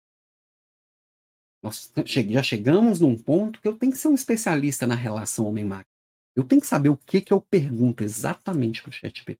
Speaker 1: Nós já chegamos num ponto que eu tenho que ser um especialista na relação homem-máquina. Eu tenho que saber o que que eu pergunto exatamente para o ChatGPT.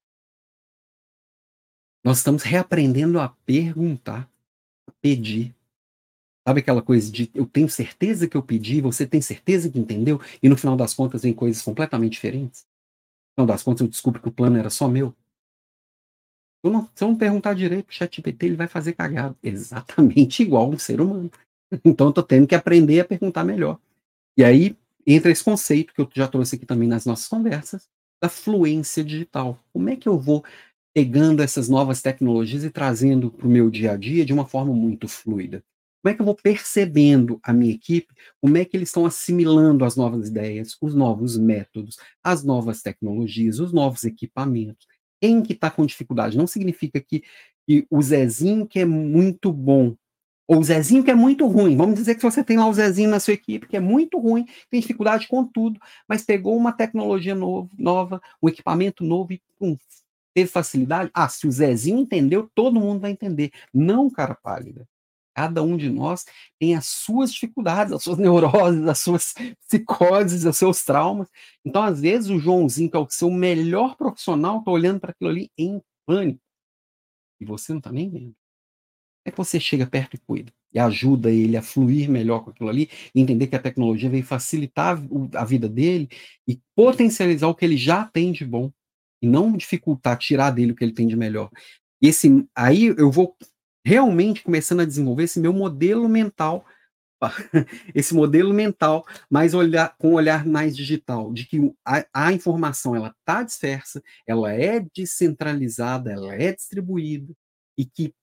Speaker 1: Nós estamos reaprendendo a perguntar, a pedir. Sabe aquela coisa de eu tenho certeza que eu pedi, você tem certeza que entendeu, e no final das contas vem coisas completamente diferentes? No final das contas eu descubro que o plano era só meu. Se eu não perguntar direito para o ChatGPT, ele vai fazer cagada. Exatamente igual um ser humano. Então eu estou tendo que aprender a perguntar melhor. E aí entra esse conceito que eu já trouxe aqui também nas nossas conversas, da fluência digital. Como é que eu vou pegando essas novas tecnologias e trazendo para o meu dia a dia de uma forma muito fluida? Como é que eu vou percebendo a minha equipe, como é que eles estão assimilando as novas ideias, os novos métodos, as novas tecnologias, os novos equipamentos? Quem que está com dificuldade? Não significa que o Zezinho que é muito bom ou o Zezinho que é muito ruim. Vamos dizer que você tem lá o Zezinho na sua equipe que é muito ruim, tem dificuldade com tudo, mas pegou uma tecnologia nova, um equipamento novo e teve facilidade. Se o Zezinho entendeu, todo mundo vai entender. Não, cara pálida. Cada um de nós tem as suas dificuldades, as suas neuroses, as suas psicoses, os seus traumas. Então, às vezes, o Joãozinho, que é o seu melhor profissional, está olhando para aquilo ali em pânico, e você não está nem vendo. É que você chega perto e cuida, e ajuda ele a fluir melhor com aquilo ali, e entender que a tecnologia veio facilitar a vida dele e potencializar o que ele já tem de bom, e não dificultar, tirar dele o que ele tem de melhor. E aí eu vou realmente começando a desenvolver esse meu modelo mental, esse modelo mental, mais com um olhar mais digital, de que a informação ela está dispersa, ela é descentralizada, ela é distribuída, e que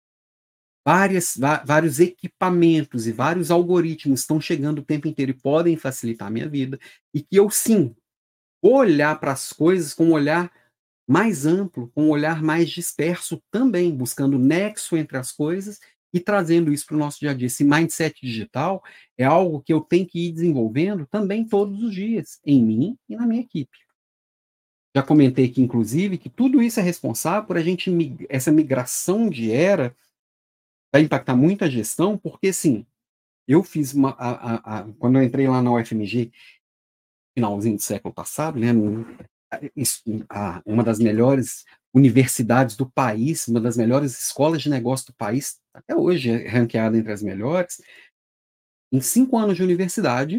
Speaker 1: vários equipamentos e vários algoritmos estão chegando o tempo inteiro e podem facilitar a minha vida, e que eu sim, vou olhar para as coisas com um olhar mais amplo, com um olhar mais disperso também, buscando nexo entre as coisas e trazendo isso para o nosso dia a dia. Esse mindset digital é algo que eu tenho que ir desenvolvendo também todos os dias, em mim e na minha equipe. Já comentei aqui, inclusive, que tudo isso é responsável por essa migração de era vai impactar muito a gestão, porque assim, eu fiz quando eu entrei lá na UFMG, finalzinho do século passado, né, uma das melhores universidades do país, uma das melhores escolas de negócio do país, até hoje é ranqueada entre as melhores. Em 5 anos de universidade,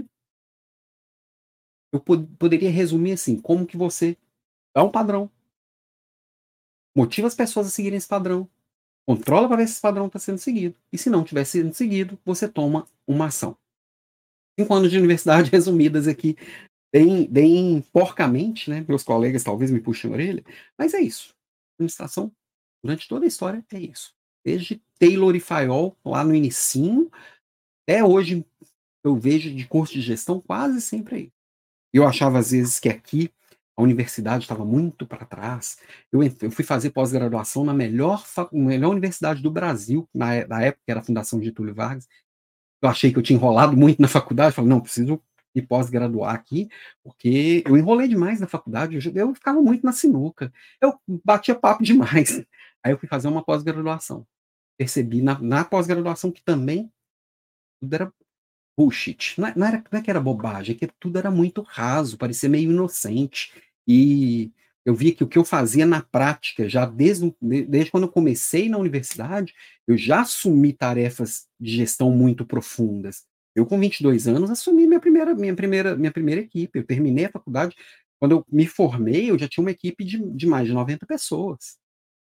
Speaker 1: eu poderia resumir assim, como que você dá um padrão, motiva as pessoas a seguirem esse padrão, controla para ver se esse padrão está sendo seguido, e se não estiver sendo seguido, você toma uma ação. 5 anos de universidade resumidas aqui, bem porcamente, né? Meus colegas talvez me puxem a orelha, mas é isso. Administração, durante toda a história, é isso. Desde Taylor e Fayol, lá no inicinho, até hoje, eu vejo de curso de gestão quase sempre aí. Eu achava, às vezes, que aqui a universidade estava muito para trás. Eu fui fazer pós-graduação na melhor universidade do Brasil, na época, que era a Fundação Getúlio Vargas. Eu achei que eu tinha enrolado muito na faculdade, falei, não, preciso me pós-graduar aqui, porque eu enrolei demais na faculdade, eu ficava muito na sinuca, eu batia papo demais. Aí eu fui fazer uma pós-graduação. Percebi na pós-graduação que também tudo era bullshit. Não é que era bobagem, é que tudo era muito raso, parecia meio inocente. E eu via que o que eu fazia na prática, já desde quando eu comecei na universidade, eu já assumi tarefas de gestão muito profundas. Eu, com 22 anos, assumi minha primeira equipe. Eu terminei a faculdade. Quando eu me formei, eu já tinha uma equipe de mais de 90 pessoas.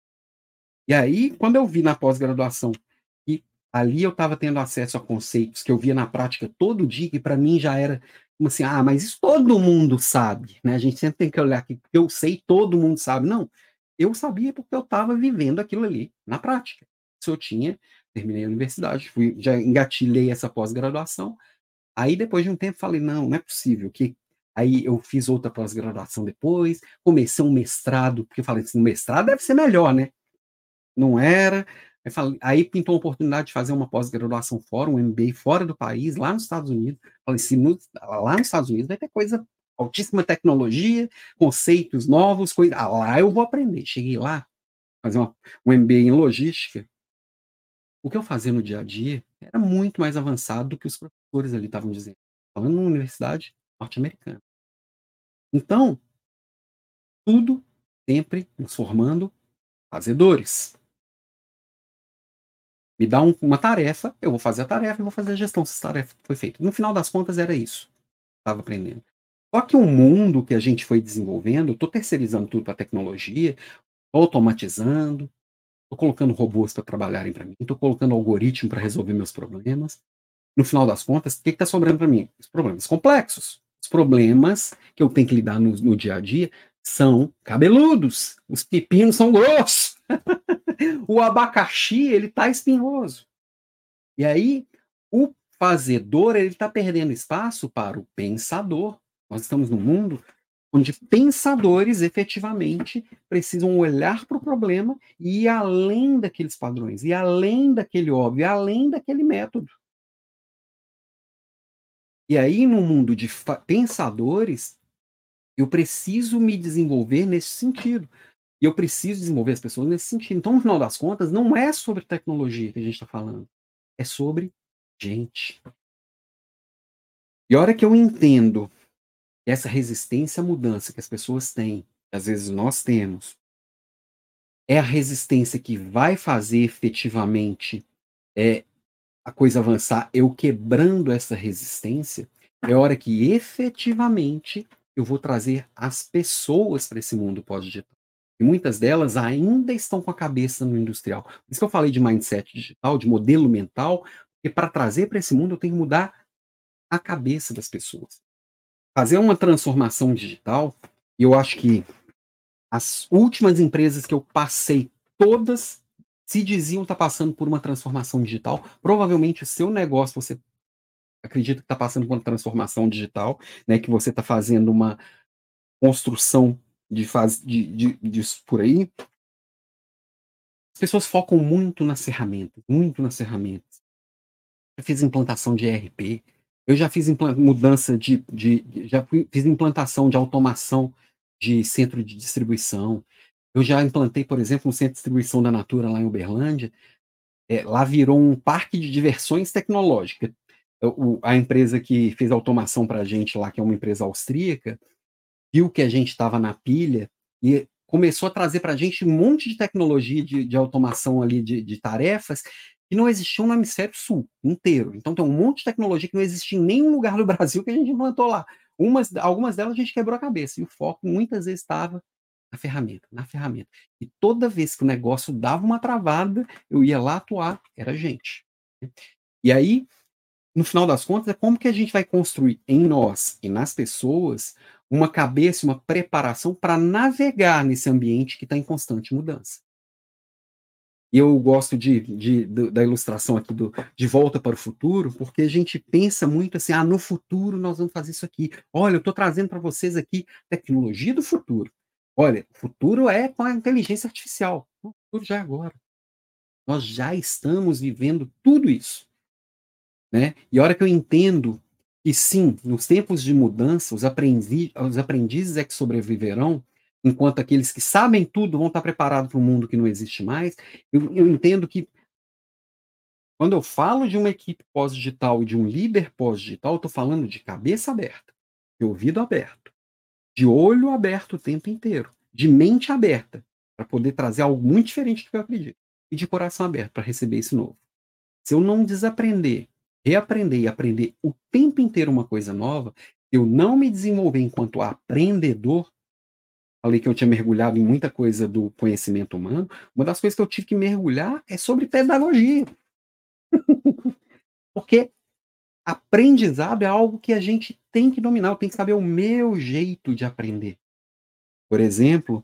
Speaker 1: E aí, quando eu vi na pós-graduação que ali eu estava tendo acesso a conceitos que eu via na prática todo dia, que para mim já era como assim, mas isso todo mundo sabe, né? A gente sempre tem que olhar que eu sei, todo mundo sabe. Não, eu sabia porque eu estava vivendo aquilo ali na prática. Se eu tinha, terminei a universidade, já engatilhei essa pós-graduação. Aí depois de um tempo falei, não é possível que aí eu fiz outra pós-graduação depois, comecei um mestrado, porque eu falei assim, mestrado deve ser melhor, né? Não era. Aí pintou a oportunidade de fazer uma pós-graduação fora, um MBA fora do país, lá nos Estados Unidos. Falei, se lá nos Estados Unidos vai ter coisa, altíssima tecnologia, conceitos novos, lá eu vou aprender. Cheguei lá, fazer um MBA em logística. O que eu fazia no dia a dia era muito mais avançado do que os professores ali estavam dizendo. Falando numa universidade norte-americana. Então, tudo sempre nos formando fazedores. Me dá uma tarefa, eu vou fazer a tarefa e vou fazer a gestão se essa tarefa foi feita. No final das contas, era isso. Estava aprendendo. Só que o mundo que a gente foi desenvolvendo, eu estou terceirizando tudo para tecnologia, tô automatizando, estou colocando robôs para trabalharem para mim, estou colocando algoritmo para resolver meus problemas. No final das contas, o que está sobrando para mim? Os problemas complexos. Os problemas que eu tenho que lidar no dia a dia são cabeludos. Os pepinos são grossos. O abacaxi, ele tá espinhoso. E aí, o fazedor, ele está perdendo espaço para o pensador. Nós estamos num mundo onde pensadores, efetivamente, precisam olhar para o problema e ir além daqueles padrões, e além daquele óbvio, e além daquele método. E aí, no mundo de pensadores, eu preciso me desenvolver nesse sentido. E eu preciso desenvolver as pessoas nesse sentido. Então, no final das contas, não é sobre tecnologia que a gente está falando. é sobre gente. E a hora que eu entendo que essa resistência à mudança que as pessoas têm, que às vezes nós temos, é a resistência que vai fazer efetivamente, eh, a coisa avançar, eu quebrando essa resistência, é a hora que efetivamente eu vou trazer as pessoas para esse mundo pós-digital. E muitas delas ainda estão com a cabeça no industrial. Por isso que eu falei de mindset digital, de modelo mental, porque para trazer para esse mundo eu tenho que mudar a cabeça das pessoas. Fazer uma transformação digital, e eu acho que as últimas empresas que eu passei, todas se diziam estar passando por uma transformação digital. Provavelmente o seu negócio, você acredita que está passando por uma transformação digital, né, que você está fazendo uma construção disso por aí. As pessoas focam muito nas ferramentas. Eu fiz implantação de ERP, eu já fiz mudança fiz implantação de automação de centro de distribuição. Eu já implantei, por exemplo, um centro de distribuição da Natura lá em Uberlândia, lá virou um parque de diversões tecnológica. A empresa que fez a automação para a gente lá, que é uma empresa austríaca, viu que a gente estava na pilha e começou a trazer para a gente um monte de tecnologia de automação ali de tarefas que não existiam no hemisfério sul inteiro. Então tem um monte de tecnologia que não existia em nenhum lugar do Brasil que a gente implantou lá. Algumas delas a gente quebrou a cabeça, e o foco muitas vezes estava na ferramenta, na ferramenta. E toda vez que o negócio dava uma travada, eu ia lá atuar, era gente. E aí, no final das contas, é como que a gente vai construir em nós e nas pessoas uma cabeça, uma preparação para navegar nesse ambiente que está em constante mudança. E eu gosto da ilustração aqui De Volta para o Futuro, porque a gente pensa muito assim, no futuro nós vamos fazer isso aqui. Olha, eu estou trazendo para vocês aqui tecnologia do futuro. Olha, o futuro é com a inteligência artificial. O futuro já é agora. Nós já estamos vivendo tudo isso. Né? E a hora que eu entendo que sim, nos tempos de mudança, os aprendizes é que sobreviverão, enquanto aqueles que sabem tudo vão estar preparados para um mundo que não existe mais, eu entendo que quando eu falo de uma equipe pós-digital e de um líder pós-digital, eu estou falando de cabeça aberta, de ouvido aberto, de olho aberto o tempo inteiro, de mente aberta, para poder trazer algo muito diferente do que eu acredito, e de coração aberto para receber esse novo. Se eu não desaprender, reaprender e aprender o tempo inteiro uma coisa nova, eu não me desenvolver enquanto aprendedor. Falei que eu tinha mergulhado em muita coisa do conhecimento humano. Uma das coisas que eu tive que mergulhar é sobre pedagogia. Porque aprendizado é algo que a gente tem que dominar, eu tenho que saber o meu jeito de aprender. Por exemplo,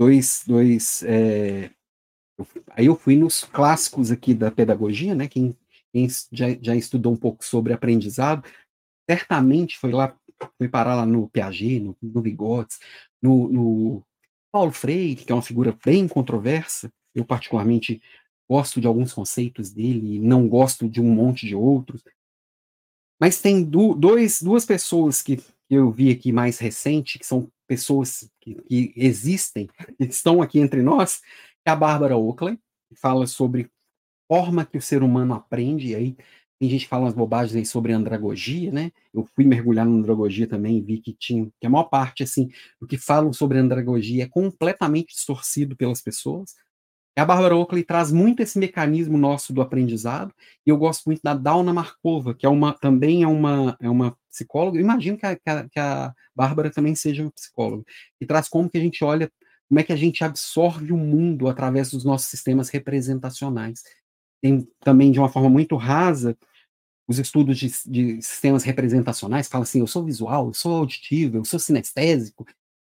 Speaker 1: aí eu fui nos clássicos aqui da pedagogia, né? Quem já estudou um pouco sobre aprendizado, certamente foi parar lá no Piaget, no Vygotsky, no Paulo Freire, que é uma figura bem controversa. Eu particularmente gosto de alguns conceitos dele e não gosto de um monte de outros. Mas tem duas pessoas que eu vi aqui mais recente, que são pessoas que existem, que estão aqui entre nós, é a Barbara Oakley, que fala sobre forma que o ser humano aprende, e aí tem gente que fala umas bobagens aí sobre andragogia, né? Eu fui mergulhar na andragogia também e vi que a maior parte, assim, do que falam sobre andragogia é completamente distorcido pelas pessoas. E a Barbara Oakley traz muito esse mecanismo nosso do aprendizado, e eu gosto muito da Dauna Markova, que também é uma psicóloga. Eu imagino que a Bárbara também seja uma psicóloga, e traz como que a gente olha, como é que a gente absorve o mundo através dos nossos sistemas representacionais. Tem também, de uma forma muito rasa, os estudos de sistemas representacionais, fala assim, eu sou visual, eu sou auditivo, eu sou sinestésico,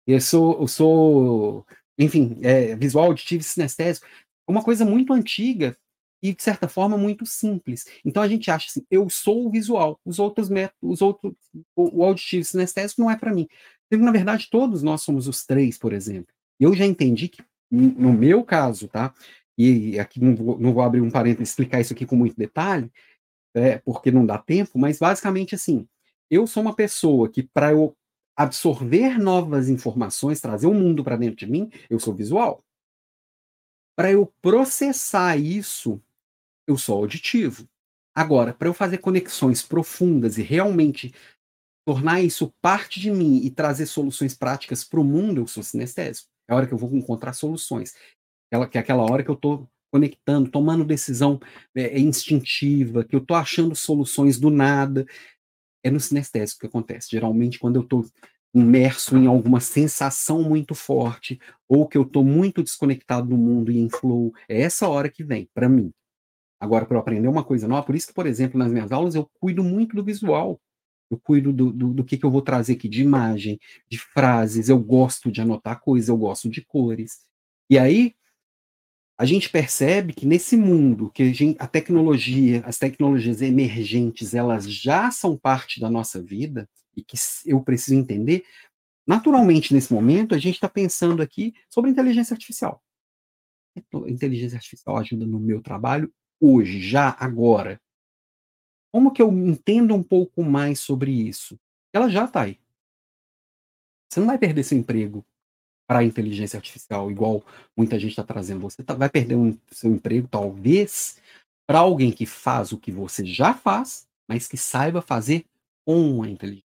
Speaker 1: enfim, visual, auditivo e sinestésico. É uma coisa muito antiga e, de certa forma, muito simples. Então a gente acha assim, eu sou o visual, os outros métodos, o auditivo e sinestésico não é para mim. Na verdade, todos nós somos os três, por exemplo. Eu já entendi que, no meu caso, tá? E aqui não vou abrir um parênteses e explicar isso aqui com muito detalhe, porque não dá tempo, mas basicamente assim, eu sou uma pessoa que, para eu absorver novas informações, trazer o mundo para dentro de mim, eu sou visual. Para eu processar isso, eu sou auditivo. Agora, para eu fazer conexões profundas e realmente tornar isso parte de mim e trazer soluções práticas para o mundo, eu sou sinestésico. É a hora que eu vou encontrar soluções. Que é aquela hora que eu estou conectando, tomando decisão instintiva, que eu estou achando soluções do nada. É no sinestésico que acontece. Geralmente, quando eu estou imerso em alguma sensação muito forte, ou que eu estou muito desconectado do mundo e em flow, é essa hora que vem, para mim. Agora, para eu aprender uma coisa nova, por isso que, por exemplo, nas minhas aulas eu cuido muito do visual. Eu cuido do que eu vou trazer aqui de imagem, de frases, eu gosto de anotar coisas, eu gosto de cores. E aí, a gente percebe que nesse mundo que a tecnologia, as tecnologias emergentes, elas já são parte da nossa vida e que eu preciso entender, naturalmente, nesse momento, a gente está pensando aqui sobre inteligência artificial. Então, inteligência artificial ajuda no meu trabalho hoje, já, agora. Como que eu entendo um pouco mais sobre isso? Ela já está aí. Você não vai perder seu emprego para a inteligência artificial, igual muita gente está trazendo. Você vai perder seu emprego, talvez, para alguém que faz o que você já faz, mas que saiba fazer com a inteligência.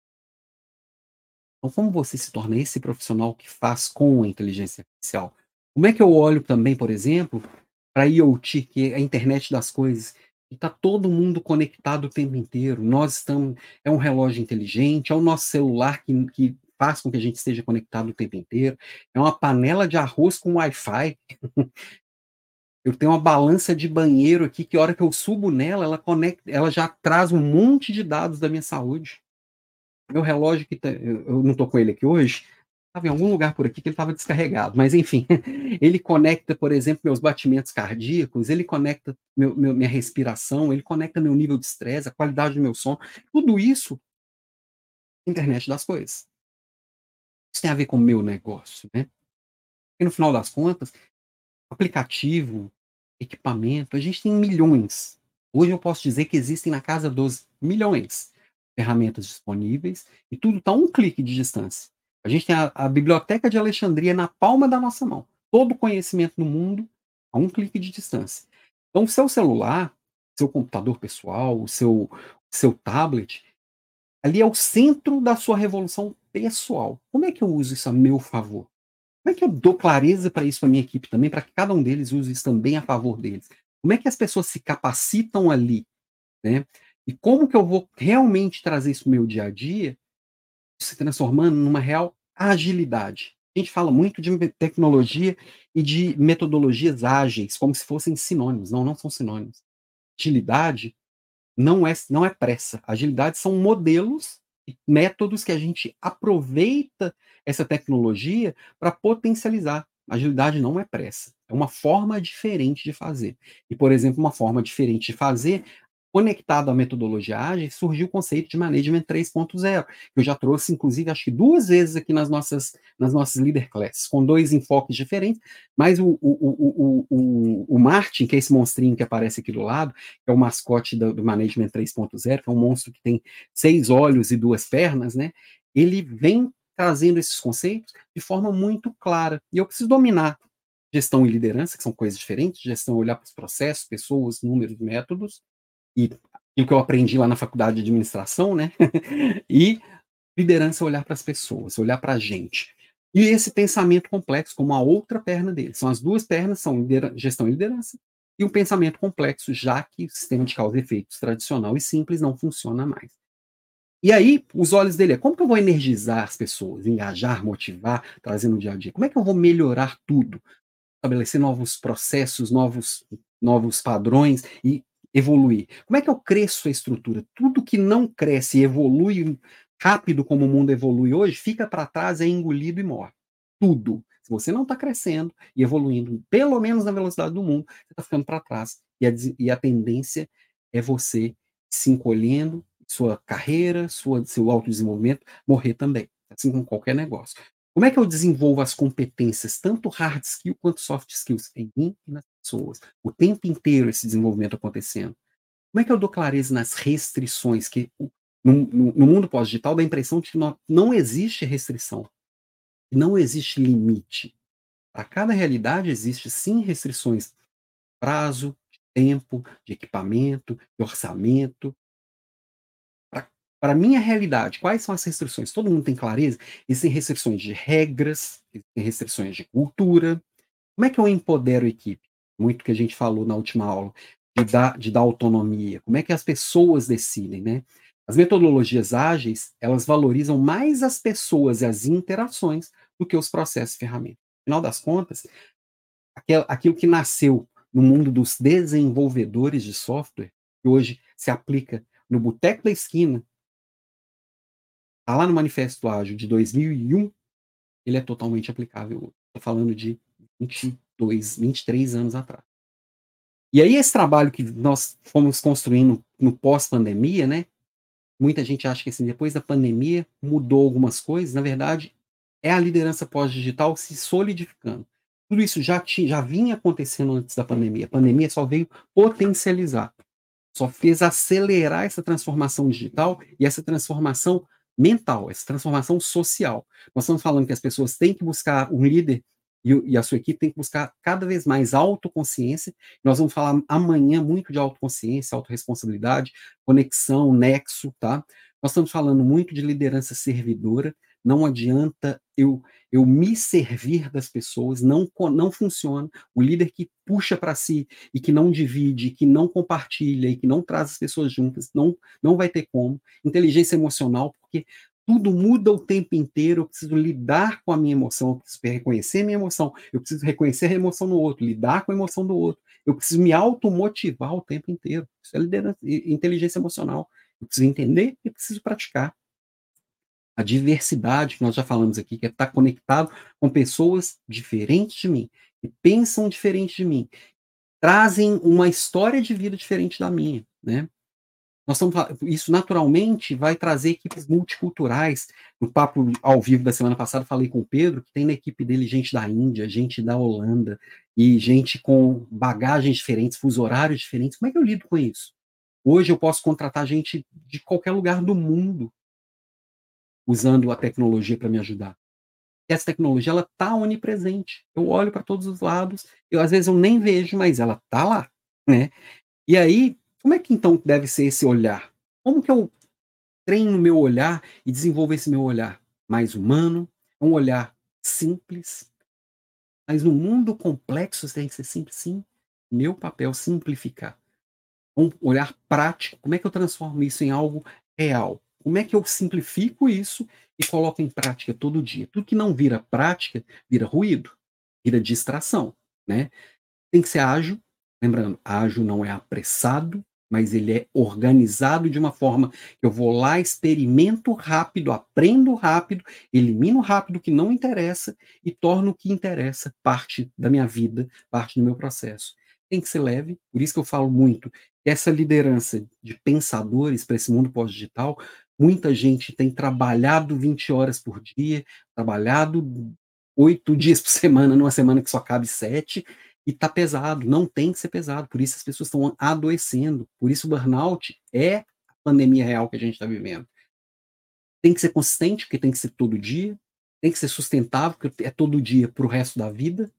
Speaker 1: Então, como você se torna esse profissional que faz com a inteligência artificial? Como é que eu olho também, por exemplo, para IoT, que é a internet das coisas, e está todo mundo conectado o tempo inteiro. Nós estamos, é um relógio inteligente, é o nosso celular que faz com que a gente esteja conectado o tempo inteiro, é uma panela de arroz com Wi-Fi. Eu tenho uma balança de banheiro aqui que a hora que eu subo nela, ela conecta, ela já traz um monte de dados da minha saúde. Meu relógio que eu não estou com ele aqui hoje, estava em algum lugar por aqui que ele estava descarregado, mas enfim, ele conecta, por exemplo, meus batimentos cardíacos, ele conecta minha respiração, ele conecta meu nível de estresse, a qualidade do meu sono, tudo isso, internet das coisas. Isso tem a ver com o meu negócio, né? E no final das contas, aplicativo, equipamento, a gente tem milhões. Hoje eu posso dizer que existem na casa dos milhões de ferramentas disponíveis e tudo está a um clique de distância. A gente tem a biblioteca de Alexandria na palma da nossa mão. Todo o conhecimento do mundo a um clique de distância. Então, o seu celular, seu computador pessoal, o seu tablet, ali é o centro da sua revolução pessoal. Como é que eu uso isso a meu favor? Como é que eu dou clareza para isso para minha equipe também, para que cada um deles use isso também a favor deles? Como é que as pessoas se capacitam ali, né? E como que eu vou realmente trazer isso no meu dia a dia, se transformando numa real agilidade? A gente fala muito de tecnologia e de metodologias ágeis, como se fossem sinônimos. Não, não são sinônimos. Agilidade não é pressa. Agilidade são modelos e métodos que a gente aproveita essa tecnologia para potencializar. Agilidade não é pressa, é uma forma diferente de fazer. E, por exemplo, uma forma diferente de fazer, conectado à metodologia ágil, surgiu o conceito de Management 3.0, que eu já trouxe, inclusive, acho que 2 vezes aqui nas nossas Leader Classes, com 2 enfoques diferentes, mas o Martin, que é esse monstrinho que aparece aqui do lado, que é o mascote do Management 3.0, que é um monstro que tem 6 olhos e 2 pernas, né? Ele vem trazendo esses conceitos de forma muito clara. E eu preciso dominar gestão e liderança, que são coisas diferentes. Gestão é olhar para os processos, pessoas, números, métodos, e o que eu aprendi lá na faculdade de administração, né? E liderança é olhar para as pessoas, olhar para a gente. E esse pensamento complexo como a outra perna dele. São as 2 pernas, são gestão e liderança, e um pensamento complexo, já que o sistema de causa e efeitos tradicional e simples não funciona mais. E aí, os olhos dele é como que eu vou energizar as pessoas, engajar, motivar, trazer no dia a dia? Como é que eu vou melhorar tudo? Estabelecer novos processos, novos padrões e evoluir. Como é que eu cresço a estrutura? Tudo que não cresce e evolui rápido como o mundo evolui hoje, fica para trás, é engolido e morre. Tudo. Se você não está crescendo e evoluindo, pelo menos na velocidade do mundo, você está ficando para trás. E a tendência é você se encolhendo, sua carreira, seu autodesenvolvimento, morrer também. Assim como qualquer negócio. Como é que eu desenvolvo as competências, tanto hard skill quanto soft skills, em mim e nas pessoas? O tempo inteiro esse desenvolvimento acontecendo. Como é que eu dou clareza nas restrições? Que no mundo pós-digital dá a impressão de que não existe restrição, não existe limite. Para cada realidade existe sim restrições, prazo, tempo, de equipamento, de orçamento. Para a minha realidade, quais são as restrições? Todo mundo tem clareza? Existem restrições de regras, existem restrições de cultura. Como é que eu empodero a equipe? Muito que a gente falou na última aula, de dar autonomia. Como é que as pessoas decidem, né? As metodologias ágeis, elas valorizam mais as pessoas e as interações do que os processos e ferramentas. Afinal das contas, aquilo que nasceu no mundo dos desenvolvedores de software, que hoje se aplica no boteco da esquina, está lá no Manifesto Ágil de 2001, ele é totalmente aplicável. Estou falando de 22, 23 anos atrás. E aí esse trabalho que nós fomos construindo no pós-pandemia, né? Muita gente acha que assim, depois da pandemia mudou algumas coisas. Na verdade, é a liderança pós-digital se solidificando. Tudo isso já vinha acontecendo antes da pandemia. A pandemia só veio potencializar. Só fez acelerar essa transformação digital e essa transformação mental, essa transformação social. Nós estamos falando que as pessoas têm que buscar um líder e a sua equipe tem que buscar cada vez mais autoconsciência. Nós vamos falar amanhã muito de autoconsciência, autorresponsabilidade, conexão, nexo, tá? Nós estamos falando muito de liderança servidora. Não adianta eu me servir das pessoas, não funciona. O líder que puxa para si e que não divide, que não compartilha e que não traz as pessoas juntas, não vai ter como. Inteligência emocional, porque tudo muda o tempo inteiro, eu preciso lidar com a minha emoção, eu preciso reconhecer a minha emoção, eu preciso reconhecer a emoção no outro, lidar com a emoção do outro, eu preciso me automotivar o tempo inteiro. Isso é liderança, inteligência emocional. Eu preciso entender e preciso praticar. A diversidade que nós já falamos aqui, que é estar conectado com pessoas diferentes de mim, que pensam diferente de mim, trazem uma história de vida diferente da minha, né? Isso naturalmente vai trazer equipes multiculturais. No papo ao vivo da semana passada, falei com o Pedro, que tem na equipe dele gente da Índia, gente da Holanda, e gente com bagagens diferentes, fuso horários diferentes. Como é que eu lido com isso? Hoje eu posso contratar gente de qualquer lugar do mundo usando a tecnologia para me ajudar. Essa tecnologia ela está onipresente. Eu olho para todos os lados, às vezes eu nem vejo, mas ela está lá, né? E aí, como é que então deve ser esse olhar? Como que eu treino o meu olhar e desenvolvo esse meu olhar mais humano, um olhar simples, mas no mundo complexo tem que ser simples, sim. Meu papel simplificar. Um olhar prático, como é que eu transformo isso em algo real? Como é que eu simplifico isso e coloco em prática todo dia? Tudo que não vira prática, vira ruído, vira distração, né? Tem que ser ágil, lembrando, ágil não é apressado, mas ele é organizado de uma forma que eu vou lá, experimento rápido, aprendo rápido, elimino rápido o que não interessa e torno o que interessa parte da minha vida, parte do meu processo. Tem que ser leve, por isso que eu falo muito, essa liderança de pensadores para esse mundo pós-digital, muita gente tem trabalhado 20 horas por dia, trabalhado 8 dias por semana, numa semana que só cabe 7, e tá pesado, não tem que ser pesado, por isso as pessoas estão adoecendo, por isso o burnout é a pandemia real que a gente está vivendo. Tem que ser consistente, porque tem que ser todo dia, tem que ser sustentável, porque é todo dia para o resto da vida.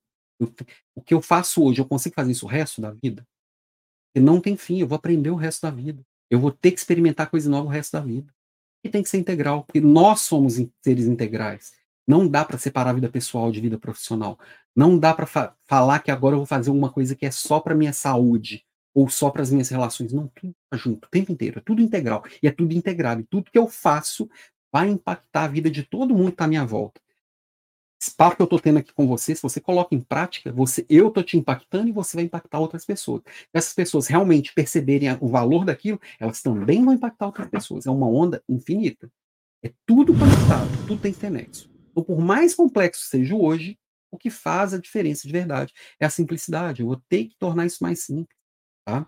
Speaker 1: O que eu faço hoje, eu consigo fazer isso o resto da vida? E não tem fim, eu vou aprender o resto da vida. Eu vou ter que experimentar coisa nova o resto da vida. E tem que ser integral, porque nós somos seres integrais. Não dá para separar a vida pessoal de vida profissional. Não dá para falar que agora eu vou fazer uma coisa que é só para minha saúde ou só para as minhas relações. Não, tudo tá junto, o tempo inteiro. É tudo integral. E é tudo integrado. E tudo que eu faço vai impactar a vida de todo mundo que está à minha volta. Esse papo que eu estou tendo aqui com você, se você coloca em prática, eu estou te impactando e você vai impactar outras pessoas. Se essas pessoas realmente perceberem o valor daquilo, elas também vão impactar outras pessoas. É uma onda infinita. É tudo conectado, tudo tem que ter nexo. Então, por mais complexo seja hoje, o que faz a diferença de verdade é a simplicidade. Eu vou ter que tornar isso mais simples, tá?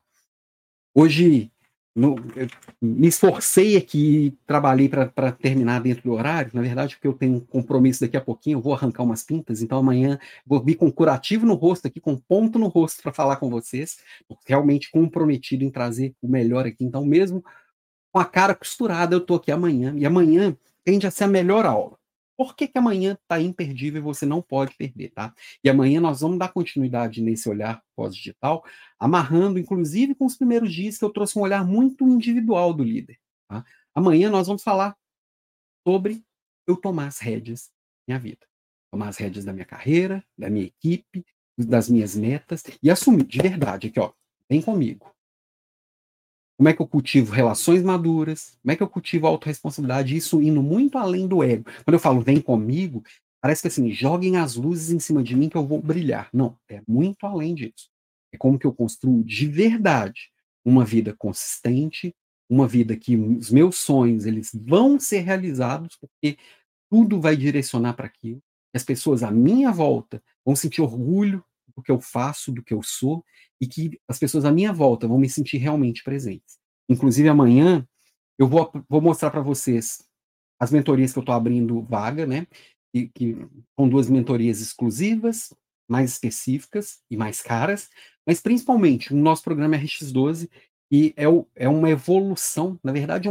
Speaker 1: Hoje, eu me esforcei aqui, trabalhei para terminar dentro do horário, na verdade, porque eu tenho um compromisso daqui a pouquinho, eu vou arrancar umas pintas, então amanhã vou vir com curativo no rosto aqui, com ponto no rosto para falar com vocês, realmente comprometido em trazer o melhor aqui. Então, mesmo com a cara costurada, eu estou aqui amanhã, e amanhã tende a ser a melhor aula. Por que que amanhã está imperdível e você não pode perder, tá? E amanhã nós vamos dar continuidade nesse olhar pós-digital, amarrando inclusive com os primeiros dias que eu trouxe um olhar muito individual do líder, tá? Amanhã nós vamos falar sobre eu tomar as rédeas da minha vida, tomar as rédeas da minha carreira, da minha equipe, das minhas metas e assumir de verdade aqui, ó, vem comigo. Como é que eu cultivo relações maduras? Como é que eu cultivo a autorresponsabilidade? Isso indo muito além do ego. Quando eu falo vem comigo, parece que assim, joguem as luzes em cima de mim que eu vou brilhar. Não, é muito além disso. É como que eu construo de verdade uma vida consistente, uma vida que os meus sonhos eles vão ser realizados, porque tudo vai direcionar para aquilo. As pessoas à minha volta vão sentir orgulho do que eu faço, do que eu sou, e que as pessoas à minha volta vão me sentir realmente presentes. Inclusive, amanhã, eu vou mostrar para vocês as mentorias que eu estou abrindo vaga, né? Que são 2 mentorias exclusivas, mais específicas e mais caras, mas principalmente o nosso programa RX12, e é uma evolução, na verdade,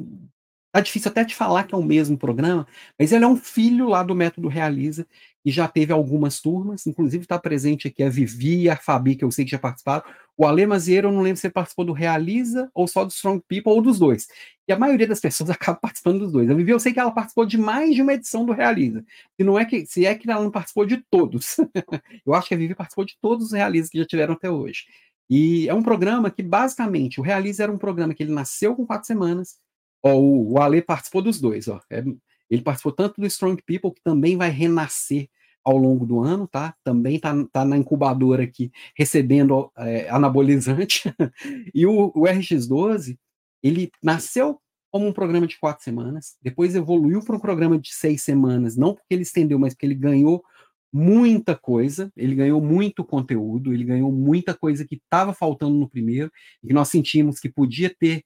Speaker 1: tá difícil até te falar que é o mesmo programa, mas ele é um filho lá do Método Realiza, e já teve algumas turmas, inclusive está presente aqui a Vivi e a Fabi, que eu sei que já participaram. O Ale Mazieiro, eu não lembro se ele participou do Realiza ou só do Strong People ou dos dois. E a maioria das pessoas acaba participando dos dois. A Vivi, eu sei que ela participou de mais de uma edição do Realiza. E não é que, se é que ela não participou de todos. Eu acho que a Vivi participou de todos os Realizas que já tiveram até hoje. E é um programa que, basicamente, o Realiza era um programa que ele nasceu com 4 semanas. Ó, o Ale participou dos dois. Ó. Ele participou tanto do Strong People, que também vai renascer ao longo do ano, tá? Também tá na incubadora aqui, recebendo anabolizante. E o RX12, ele nasceu como um programa de 4 semanas, depois evoluiu para um programa de 6 semanas, não porque ele estendeu, mas porque ele ganhou muita coisa, ele ganhou muito conteúdo, ele ganhou muita coisa que estava faltando no primeiro, e que nós sentimos que podia ter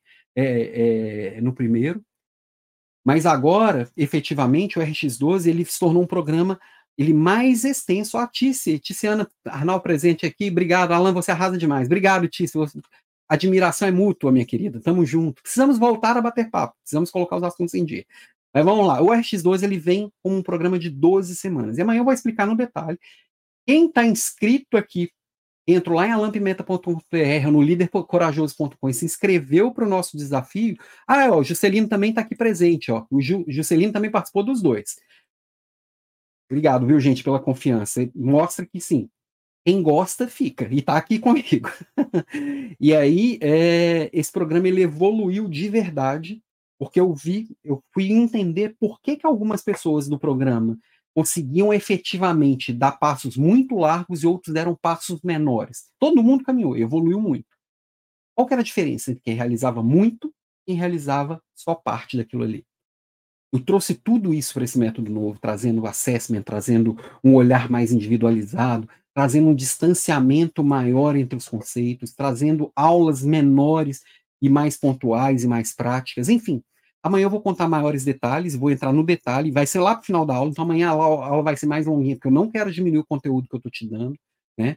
Speaker 1: no primeiro, mas agora, efetivamente, o RX12 ele se tornou um programa ele mais extenso. A Ticiana Arnal presente aqui, obrigado, Alan, você arrasa demais. Obrigado, Tici, admiração é mútua, minha querida, tamo junto. Precisamos voltar a bater papo, precisamos colocar os assuntos em dia. Mas vamos lá, o RX12 ele vem com um programa de 12 semanas, e amanhã eu vou explicar no detalhe. Quem está inscrito aqui, entro lá em alampimenta.com.br, no lídercorajoso.com e se inscreveu para o nosso desafio. Ah, ó, o Juscelino também está aqui presente. Ó. O Juscelino também participou dos dois. Obrigado, viu, gente, pela confiança. Mostra que sim, quem gosta fica e está aqui comigo. E aí, esse programa ele evoluiu de verdade, porque eu fui entender por que algumas pessoas do programa conseguiam efetivamente dar passos muito largos e outros deram passos menores. Todo mundo caminhou, evoluiu muito. Qual que era a diferença entre quem realizava muito e quem realizava só parte daquilo ali? Eu trouxe tudo isso para esse método novo, trazendo o assessment, trazendo um olhar mais individualizado, trazendo um distanciamento maior entre os conceitos, trazendo aulas menores e mais pontuais e mais práticas, enfim. Amanhã eu vou contar maiores detalhes, vou entrar no detalhe, vai ser lá para o final da aula, então amanhã a aula vai ser mais longuinha, porque eu não quero diminuir o conteúdo que eu estou te dando, né?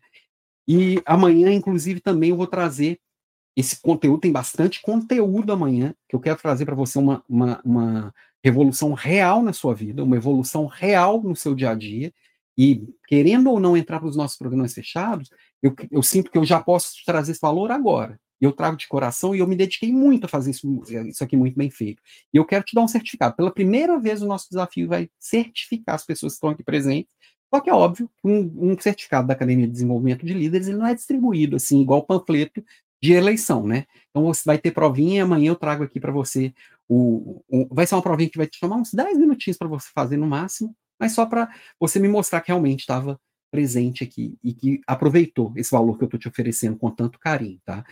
Speaker 1: E amanhã, inclusive, também eu vou trazer esse conteúdo, tem bastante conteúdo amanhã, que eu quero trazer para você uma revolução real na sua vida, uma evolução real no seu dia a dia, e querendo ou não entrar para os nossos programas fechados, eu sinto que eu já posso te trazer esse valor agora. Eu trago de coração e eu me dediquei muito a fazer isso aqui muito bem feito. E eu quero te dar um certificado. Pela primeira vez, o nosso desafio vai certificar as pessoas que estão aqui presentes. Só que é óbvio, um certificado da Academia de Desenvolvimento de Líderes ele não é distribuído assim, igual panfleto de eleição, né? Então você vai ter provinha e amanhã eu trago aqui para você vai ser uma provinha que vai te tomar uns 10 minutinhos para você fazer no máximo, mas só para você me mostrar que realmente estava presente aqui e que aproveitou esse valor que eu estou te oferecendo com tanto carinho, tá?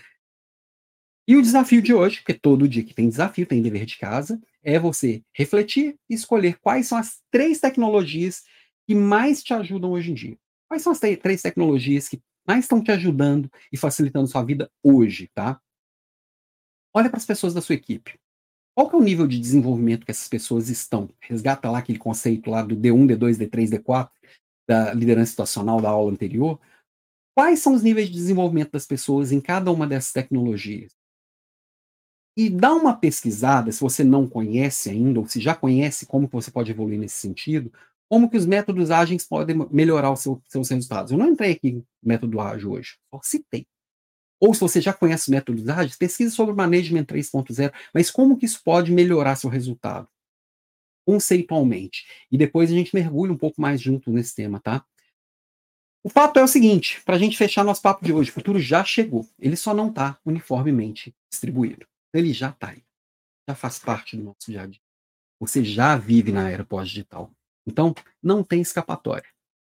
Speaker 1: E o desafio de hoje, porque todo dia que tem desafio, tem dever de casa, é você refletir e escolher quais são as 3 tecnologias que mais te ajudam hoje em dia. Quais são as 3 tecnologias que mais estão te ajudando e facilitando sua vida hoje, tá? Olha para as pessoas da sua equipe. Qual que é o nível de desenvolvimento que essas pessoas estão? Resgata lá aquele conceito lá do D1, D2, D3, D4, da liderança situacional da aula anterior. Quais são os níveis de desenvolvimento das pessoas em cada uma dessas tecnologias? E dá uma pesquisada, se você não conhece ainda, ou se já conhece como que você pode evoluir nesse sentido, como que os métodos ágeis podem melhorar os seus resultados. Eu não entrei aqui em método ágil hoje, só citei. Ou se você já conhece os métodos ágeis, pesquise sobre o Management 3.0, mas como que isso pode melhorar seu resultado? Conceitualmente. E depois a gente mergulha um pouco mais junto nesse tema, tá? O fato é o seguinte, para a gente fechar nosso papo de hoje, o futuro já chegou. Ele só não está uniformemente distribuído. Ele já está aí. Já faz parte do nosso dia a dia. Você já vive na era pós-digital. Então, não tem escapatória.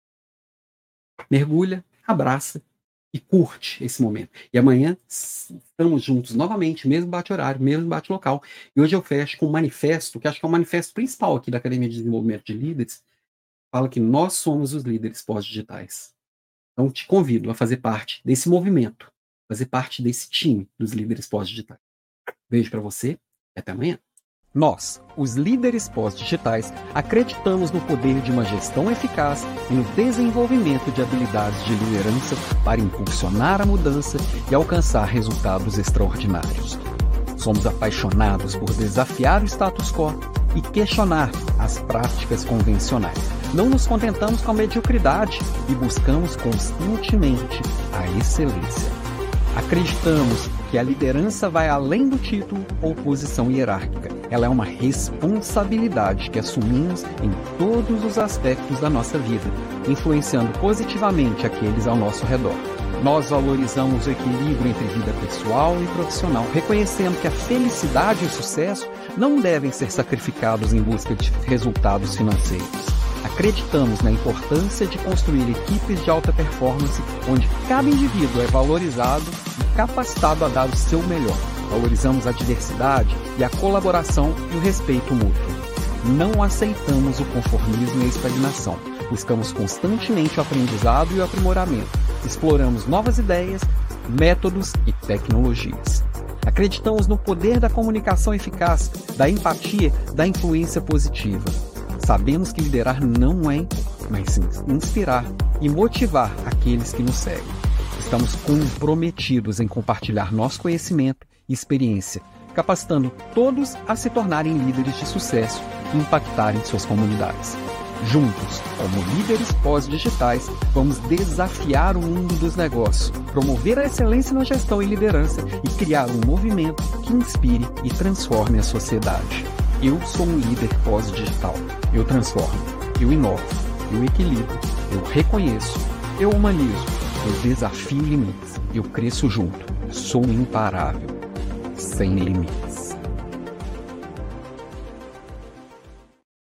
Speaker 1: Mergulha, abraça e curte esse momento. E amanhã estamos juntos novamente, mesmo bate-horário, mesmo bate-local. E hoje eu fecho com um manifesto, que acho que é o manifesto principal aqui da Academia de Desenvolvimento de Líderes, fala que nós somos os líderes pós-digitais. Então, te convido a fazer parte desse movimento, fazer parte desse time dos líderes pós-digitais. Beijo para você e até amanhã. Nós, os líderes pós-digitais, acreditamos no poder de uma gestão eficaz e no desenvolvimento de habilidades de liderança para impulsionar a mudança e alcançar resultados extraordinários. Somos apaixonados por desafiar o status quo e questionar as práticas convencionais. Não nos contentamos com a mediocridade e buscamos constantemente a excelência. Acreditamos que a liderança vai além do título ou posição hierárquica. Ela é uma responsabilidade que assumimos em todos os aspectos da nossa vida, influenciando positivamente aqueles ao nosso redor. Nós valorizamos o equilíbrio entre vida pessoal e profissional, reconhecendo que a felicidade e o sucesso não devem ser sacrificados em busca de resultados financeiros. Acreditamos na importância de construir equipes de alta performance, onde cada indivíduo é valorizado e capacitado a dar o seu melhor. Valorizamos a diversidade e a colaboração e o respeito mútuo. Não aceitamos o conformismo e a estagnação. Buscamos constantemente o aprendizado e o aprimoramento. Exploramos novas ideias, métodos e tecnologias. Acreditamos no poder da comunicação eficaz, da empatia, da influência positiva. Sabemos que liderar não é, mas sim inspirar e motivar aqueles que nos seguem. Estamos comprometidos em compartilhar nosso conhecimento e experiência, capacitando todos a se tornarem líderes de sucesso e impactarem suas comunidades. Juntos, como líderes pós-digitais, vamos desafiar o mundo dos negócios, promover a excelência na gestão e liderança e criar um movimento que inspire e transforme a sociedade. Eu sou um líder pós-digital. Eu transformo, eu inovo, eu equilibro, eu reconheço, eu humanizo, eu desafio limites, eu cresço junto, sou imparável, sem limites.